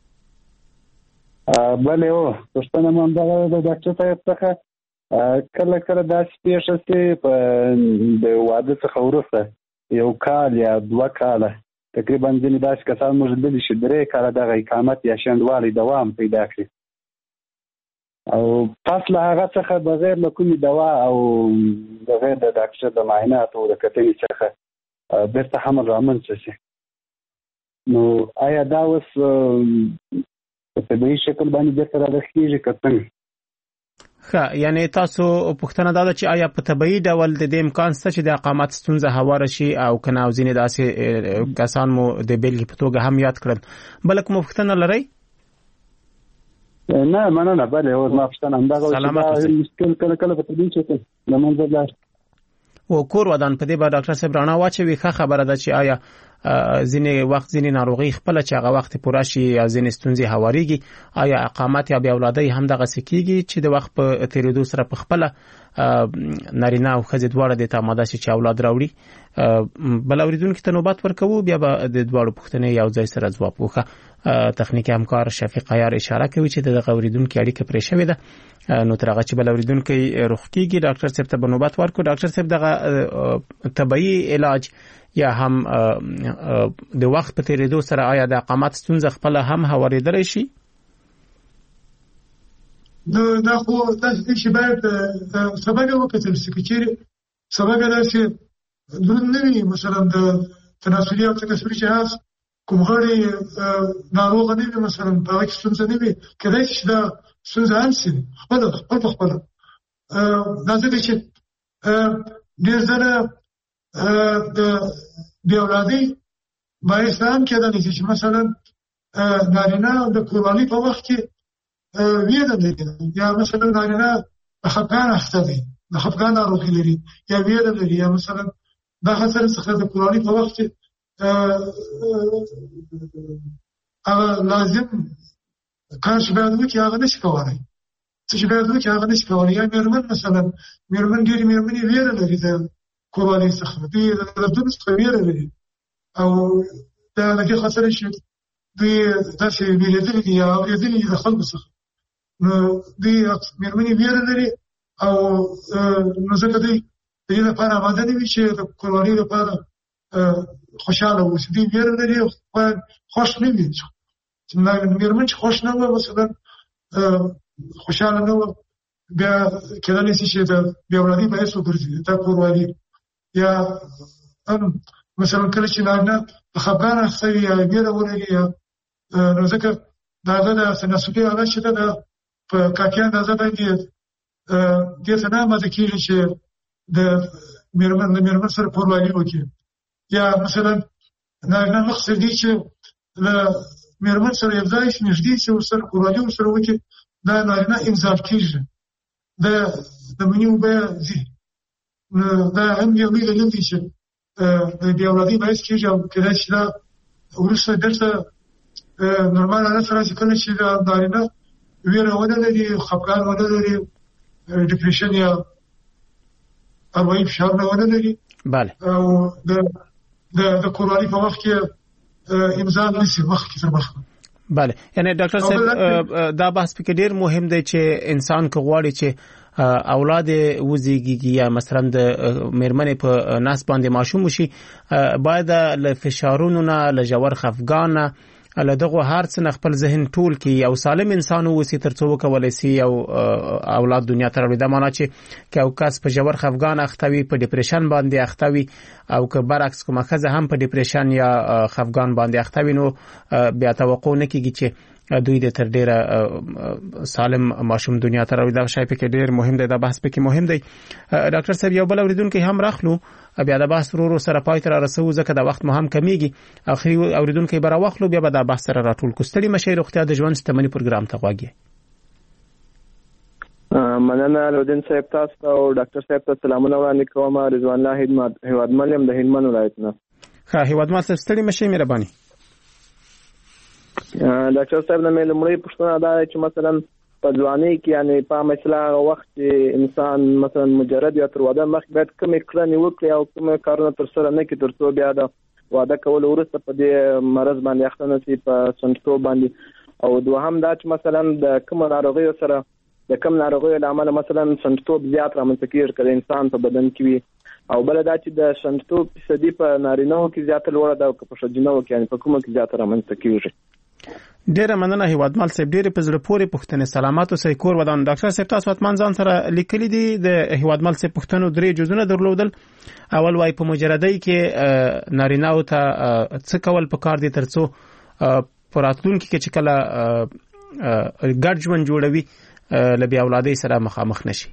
بله او پوښتنه مو همدغه د ډاکټر صاحب څخه، کله کله داسې پېښه شي په د واده څخه وروسته یو کال یا دوه کاله، تقریبا ځینې داسې کسان موږ لیدلي چې درې کاله دغه اقامت یا شنډوالي دوام پیدا کړي، او پس له هغه څخه بغیر له کومې دوا او بغیر د ډاکټر د معایناتو او د کتنې څخه بېرته حمل رامنځته شي. نو آیا دا اوس په طبیعي شکل باندې بېرته رارخېږي که څنګه؟ ښه، یعنې تاسو پوښتنه دا ده چې آیا په طبیعي ډول د دې امکان شته چې د اقامت ستونزه هواره شي، او که نه، او ځینې داسې کسان مو د بېلګې په توګه هم یاد کړل. بله کومه پوښتنه لرئ؟ نه مننه. بله اوس ما پوښتنه همدغه وه چې مشکل کله کله په طبیعي شکل له منځه لاړ. او کور ودان په دې به ډاکټر صاحب رڼا واچوي. ښه خبره ده چې آیا ځینې وخت ځینې ناروغي خپله چې هغه وخت پوره شي یا ځینې ستونزې هوارېږي، آیا اقامت یا بې اولادۍ هم دغسې کېږي چې د وخت په تېرېدو سره په خپله نارینه او ښځې دواړه دې ته آماده شي چې اولاد راوړي؟ بل اورېدونکي ته نوبت ورکوو، بیا به د دواړو پوښتنې یو ځای سره ځواب وکړه. تخنیکی همکار شفیق عیار اشاره کوي چې د اوریدونکو اړیکه پرې شوې ده. نو ترغه چې بل اوریدونکو روغ کیږي ډاکټر صاحب ته بنوبت ورکو. ډاکټر صاحب دغه طبي علاج یا هم د وخت په تیریدو سره آیا د اقامت ستونزه خپل هم هوارېدلی شي؟ نو دا خو دا چې باید سبق وکړل شي چې سبق داسې دروند نه وي. مثلا د تناسلي او تکثري جهاز کوم غړي ناروغ نه وي، مثلا په هغې ستونزه نه وي، کېدای شي دا ستونزه هم شي خپله خپل په خپله. دا ځکه چې ډېر ځله د بې اولادۍ باعث هم کېدلی شي چې مثلا نارینه د قربانۍ په وخت کې ویره لري، یا مثلا نارینه د خفګان اخته دی، د خفګان ناروغي لري یا ویره لري، یا مثلا دا خطر څخه د قربانۍ په وخت کې هغه لازم کار چې باید وکړي هغه نشي کولی، څه چې باید وکړي هغه نشي کولی. یا مېرمن مثلا مېرمن ډېرې مېرمنې ویره لري د قربانۍ څخه، دوی د دردونو څخه ویره لري او د هغې خطر چې دوی داسې ویرېدلي دي یا اورېدلي دي د خلکو څخه، نو دوی مېرمنې ویره لري او نو ځکه دوی د دې لپاره آماده نه وي چې د قربانۍ لپاره خوشحاله اوسي. دوی ویره لري او خوښ نه وي. مېرمن چې خوښ نه وه مثلا خوشحاله نه وه، بیا کېدلی شي چې د بې اولادۍ باعث وګرځي دا قرباني. یا هم مثلا کله چې نارینه د خفګان اخته وي یا ویره ولري، یا نو ځکه د هغه د تناسلي حالت چې ده په کافي اندازه باندې دې ته نه آماده کېږي چې د مېرمن د مېرمن سره قرباني وکړي. یا مثلا نارینه مخ دی چې له مېرمن سره یو ځای شي، نږدې شي، ورسره قرباني ورسره وکړي، دا نارینه انزاف کېږي، د مني اوبه ځي. دا هم یو لوی دلیل دی چې د بې اولادۍ باعث کېږي او کېدای شي دا وروسته بېرته نورمال حالت راشي کله چې دا نارینه ویره ونه لري، خفګان ونه لري، ډپریشن یا اروايي فشار ونه لري. بله. او د د قربانۍ په وخت کې امضا نشي مخکې تر مخه. بله، یعنی ډاکټر صاحب دا بحث پکې ډېر مهم دی چې انسان که غواړي چې اولاد وزیږي یا مثلا د مېرمنې په نس باندې ماشوم وشي، باید له فشارونو نه، له ژور خفګان نه، له دغو هر څه نه خپل ذهن ټول کړي او سالم انسان واوسي تر څو وکولی شي او اولاد دنیا ته راوړي. دا معنا چې که یو کس په ژور خفګان اخته وي، په ډپریشن باندې اخته وي، او که برعکس کومه ښځه هم په ډپریشن یا خفګان باندې اخته وي، نو بیا توقع نه کېږي چې دوی د تر ډیره سالم ماشوم دنیا ته راوړي. دا شی پکې ډیر مهم دی، دا بحث پکې مهم دی. ډاکټر صاحب یو بل اوریدونکو هم راخلو، بیا دا بحث ورو ورو سره پای ته رسو ځکه دا وخت مو هم کمیږي. اخري اوریدونکو به راوخلو، بیا به دا بحث سره راټول کو. ستړي مشه روغتیا د ژوند شتمنۍ پروګرام ته غواګي. مننه لودین صاحب، تاسو او ډاکټر صاحب ته سلامونه وړاندې کوم. رضوان الله هیوادمل یم د هلمند ولایت نه. ښه هیوادمل صاحب، ستړي مشه، مهرباني. ډاکټر صاحب نه مې لومړی پوښتنه دا ده چې مثلا په ځوانۍ کې یعنی په مثلا وخت چې انسان مثلا مجرد یا تر واده مخکې باید کومې کړنې وکړي او کومې کارونه ترسره نه کړي تر څو بیا د واده کولو وروسته په دې مرض باندې اخته نه شي، په سنډتوب باندې. او دوهم دا چې مثلا د کومو ناروغیو سره د کوم ناروغیو له امله مثلا سنډتوب زیات رامنځته کېږي که د انسان په بدن کې وي، او بله دا چې د سنډتوب فیصدي په نارینه‌و کې زیاته لوړه ده او که په ښځینه‌و کې یعنې په کومه کې زیاته رامنځته کېږي. ډیره مننه هیوادمل صاحب، ډیره په زړه پورې پوښتنې. سلامات اوسئ، کور ودان. ډاکټر صاحب تاسو اتمان ځان سره لیکلي دي د هیوادمل صاحب پوښتنو درې جزونه درلودل. اول وای په مجردۍ کې نارینه او ته څه کول پکار دي تر څو په راتلونکي کې چې کله ګډ ژوند جوړوي له بې اولادۍ سره مخامخ نشي.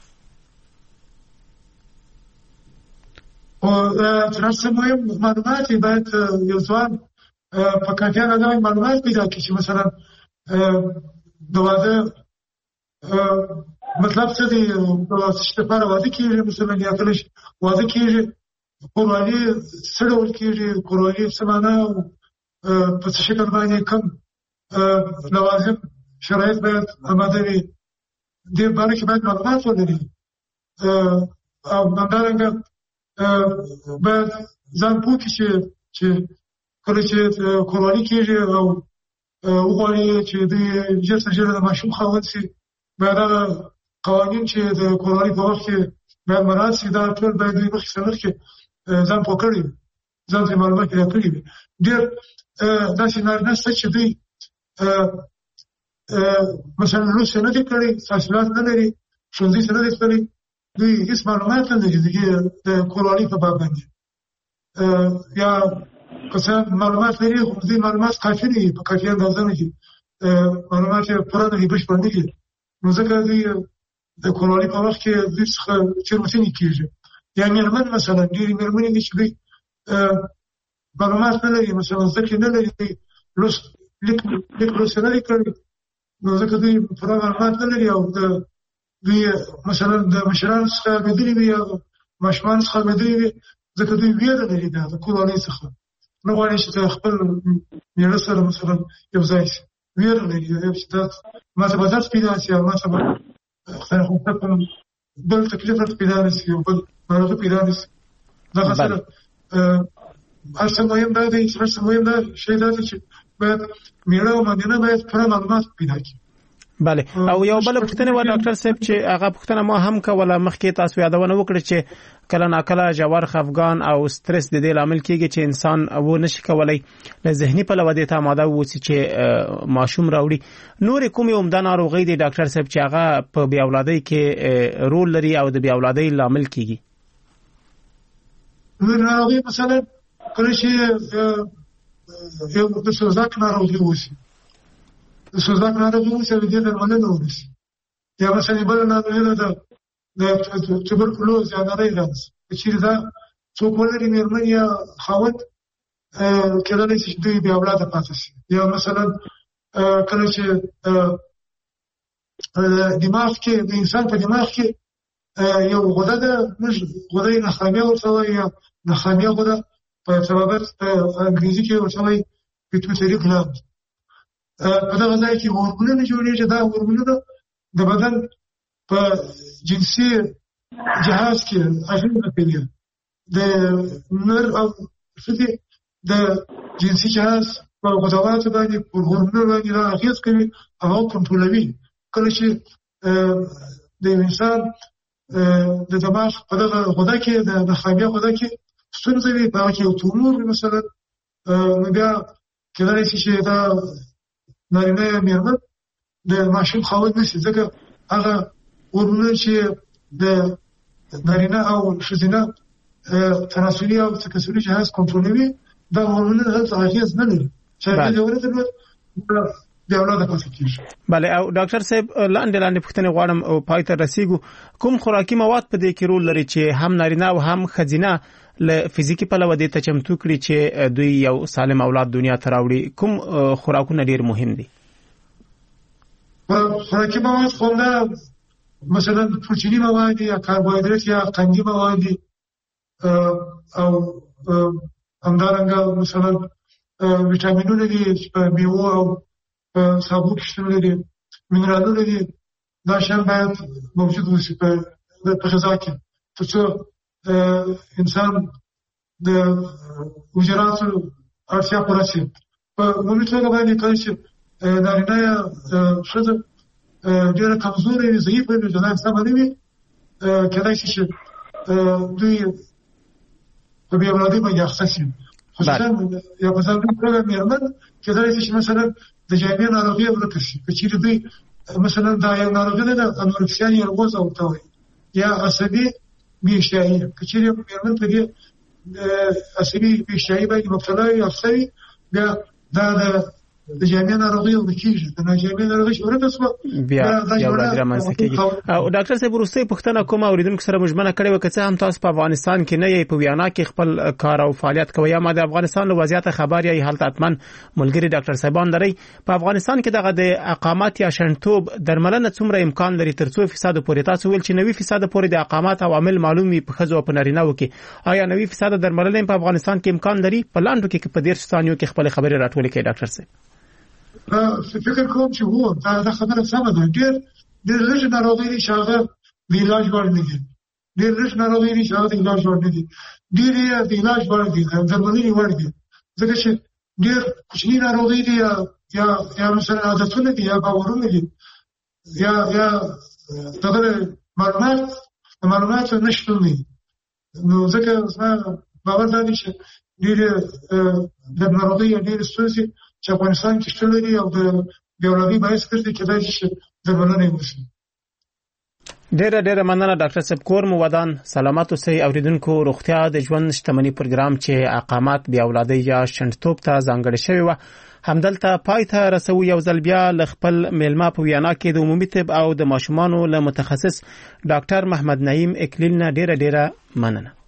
او تر څو مهم معلومات باید یو ځوان په کافي اندازه معلومات پیدا کړي چې مثلا د واده مطلب څه دی، د څه لپاره واده کېږي، مثلا یا کله واده کېږي قرباني څه ډول کېږي، قرباني څه معنا په څه شکل باندې کوم لوازم شرایط باید آماده وي، دې باره کې باید معلومات ولري. او همدارنګه باید ځان پوه کړي چې کله چې قرباني کېږي او وغواړي چې د ژر تر ژره د ماشوم خاوند شي، باید هغه قوانین چې د کورنۍ په وخت کې باید مراعات شي، دا ټول باید دوی مخکې سره مخکې ځان پوه کړي وي، ځان ته معلومات پیدا کړي وي. ډېر داسې نارینه شته چې دوی مثلا لوست نه دي کړي، تحصیلات نه لري، ښوونځي ته نه دي تللي، دوی هېڅ معلومات نه لري د کورنۍ په باب باندې، یا که څه معلومات لري خو دوی معلومات کافي نه وي، په کافي اندازه نه دي، معلومات یې پوره نه دي، بشپړ نه دي. نو ځکه دوی د کورنۍ په وخت کې دوی څخه تېروتنې کېږي. یا مېرمن مثلا ډېرې مېرمنې دي چې دوی معلومات نه لري، مثلا زده کړې نه لري، لوست لیک لوست نه دي کړي، نو ځکه دوی پوره معلومات نه لري، او د دوی مثلا د مشرانو څخه لوېدلي وي یا ماشومانو څخه لوېدلي وي، ځکه دوی ویره لري د کورنۍ څخه، نه غواړي چې د خپل مېړه سره مثلا یو ځای شي، ویره لري چې دا ما ته به درس پیدا شي، او ما ته به بل تکلیف درته پیدا نه شي، او بل ناروغي پیدا نه شي. دغه سره هر څه مهم دا دی چې هر څه مهم دا شی دا دی چې باید مېړه او مېرمنه باید پوره معلومات پیدا کړي. بله، او یو بل پوښتنه و ډاکټر صاحب چې هغه پوښتنه ما هم کوله مخکې، تاسو یادونه وکړه چې کله ناکله ژور خفګان او سترس د دې لامل کېږي چې انسان و نشي کولای له ذهني پلوه دې ته آماده واوسي چې ماشوم راوړي. نورې کومې عمده ناروغۍ دي ډاکټر صاحب چې هغه په بې اولادۍ کې رول لري او د بې اولادۍ لامل کېږي؟ ناروغي مثلا کله چې یو د سوزاک ناروغي وشي، د سوزاک ناروغي وشي او دې درملنه ونشي، یا مثلا بله ناروغي ده د توبرکلوز یا نری رنځ، چې دا څوک ولري مېرمن یا خاوند کېدلی شي چې دوی بې اولاده پاتې شي. یا مثلا کله چې دماغ کې د انسان په دماغ کې یو غده ده، موږ غده یې نخامیه ورته وایي، یا نخامیه غده په سبابت په انګریزي کې ورته وایي پیټویټري ګلاند. په دغه ځای کې هورمونونه جوړېږي، دا هورمونونه د بدن په جنسي جهاز کې اغېزه کوي، د نر او ښځې د جنسي جهاز په غدواتو باندې پر هورمونونو باندې دا اغېز کوي، هغه کنټرولوي. کله چې د انسان د دماغ په دغه غده کې د نخامیه غده کې ستونزه وي، په هغه کې یو تومور وي مثلا، نو بیا کېدلی شي چې دا نارینه یا مېرمن د ماشوم خاوند نه شي، ځکه هغه هورمونونه چې د نارینه او ښځینه تناسلي او تکثري جهاز کنټرولوي، دا هورمونونه هلته اغېز نه لري، چې اغېز یې ونه درلود بې اولاده پاتې کېږي. بله، او ډاکټر صاحب لاندې لاندې پوښتنې غواړم او پای ته رسېږو. کوم خوراکي مواد په دې کې رول لري چې هم نارینه او هم ښځینه له فزیکي پلوه دې ته چمتو کړي چې دوی یو سالم اولاد دنیا ته راوړي؟ کوم خوراکونه ډېر مهم دي؟ خوراکي مواد خو نه، مثلا پروتیني مواد یا کاربوهایدریت یا قندي مواد دي، او همدارنګه مثلا ویټامینونه دي چې په میوو او په سابو کې شتون لري، منرالونه دي، دا شیان باید موجود اوسي په غذا کې، تر څو انسان د حجراتو اړتیا پوره شي. په عمومي توګه باندې کله چې نارینه یا ښځه ډېره کمزورې وي، ضعیفه وي، جنان سمه نه وي، کېدای شي چې دوی په بې اولادۍ باندې اخته شي. خصوصا یا په ځانګړې توګه مېرمن کېدای شي چې مثلا د جامع ناروغي ورکه شي، که چېرې دوی مثلا دا یو ناروغي ده، انورکسیا نرvoza ورته وایي، یا عصبي بې اشتهایي. که چېرې مېرمن په دې عصبي بې اشتهایي باندې مبتلا وي، اخته وي، بیا دا د د جامع ناروغي ورکېږي، د ناجامع ناروغي چې ورکه شوه بیا یو ولادي رامنځته کېږي. او ډاکټر صاحب وروستۍ پوښتنه کوم اوریدونکو سره مو ژمنه کړې وه، که څه هم تاسو په افغانستان کې نه یې، په ویانا کې خپل کار او فعالیت کوئ، یا ما د افغانستان له وضعیت خبر یې، هلته حتما ملګري ډاکټر صاحبان لرئ. په افغانستان کې دغه د اقامت یا شنډتوب درملنه څومره امکان لري؟ تر څو فیصد پورې؟ تاسو ویل چې نوي فیصد پورې د اقامت عوامل معلوم وي په ښځو او په نارینه‌و کې، آیا نوي فیصد درملنه په افغانستان کې امکان لري؟ په لاندو کې په دېرش ثانیو کې خپل خبرې راټولې کړئ ډاکټر صاحب. فکر کوم چې هو دا خبره سمه ده. ډېر ډېر لږ ناروغۍ دي چې هغه د علاج وړ نه دي، ډېر لږ ناروغۍ دي چې هغه د علاج وړ نه دي، ډېر یې د علاج وړ دي، د درملنې وړ دي، ځکه چې ډېر کوچني ناروغۍ دي یا یا یا مثلا عادتونه دي یا باورونه دي یا یا دغه معلومات معلومات نشته دي نو ځکه زما باور دا دی چې ډېرې د ناروغۍ ډېرې ستونزې چې افغانستان کې شته لري او د بېولادۍ باعث ګرځي کېدای شي چې درملنه یې وشي. ډیره ډیره مننه ډاکټر صاحب. کور مو ودان، سلامت اوسئ. اوریدونکو، روغتیا د ژوند شتمنۍ پروګرام چې اقامت بې اولادۍ یا شنډتوب ته ځانګړی شوی و همدلته پای ته رسوو. یو ځل بیا له خپل میلمه په وینا کې د عمومي طب او د ماشومانو له متخصص ډاکټر محمد نعیم اکلیل نه ډیره ډیره مننه.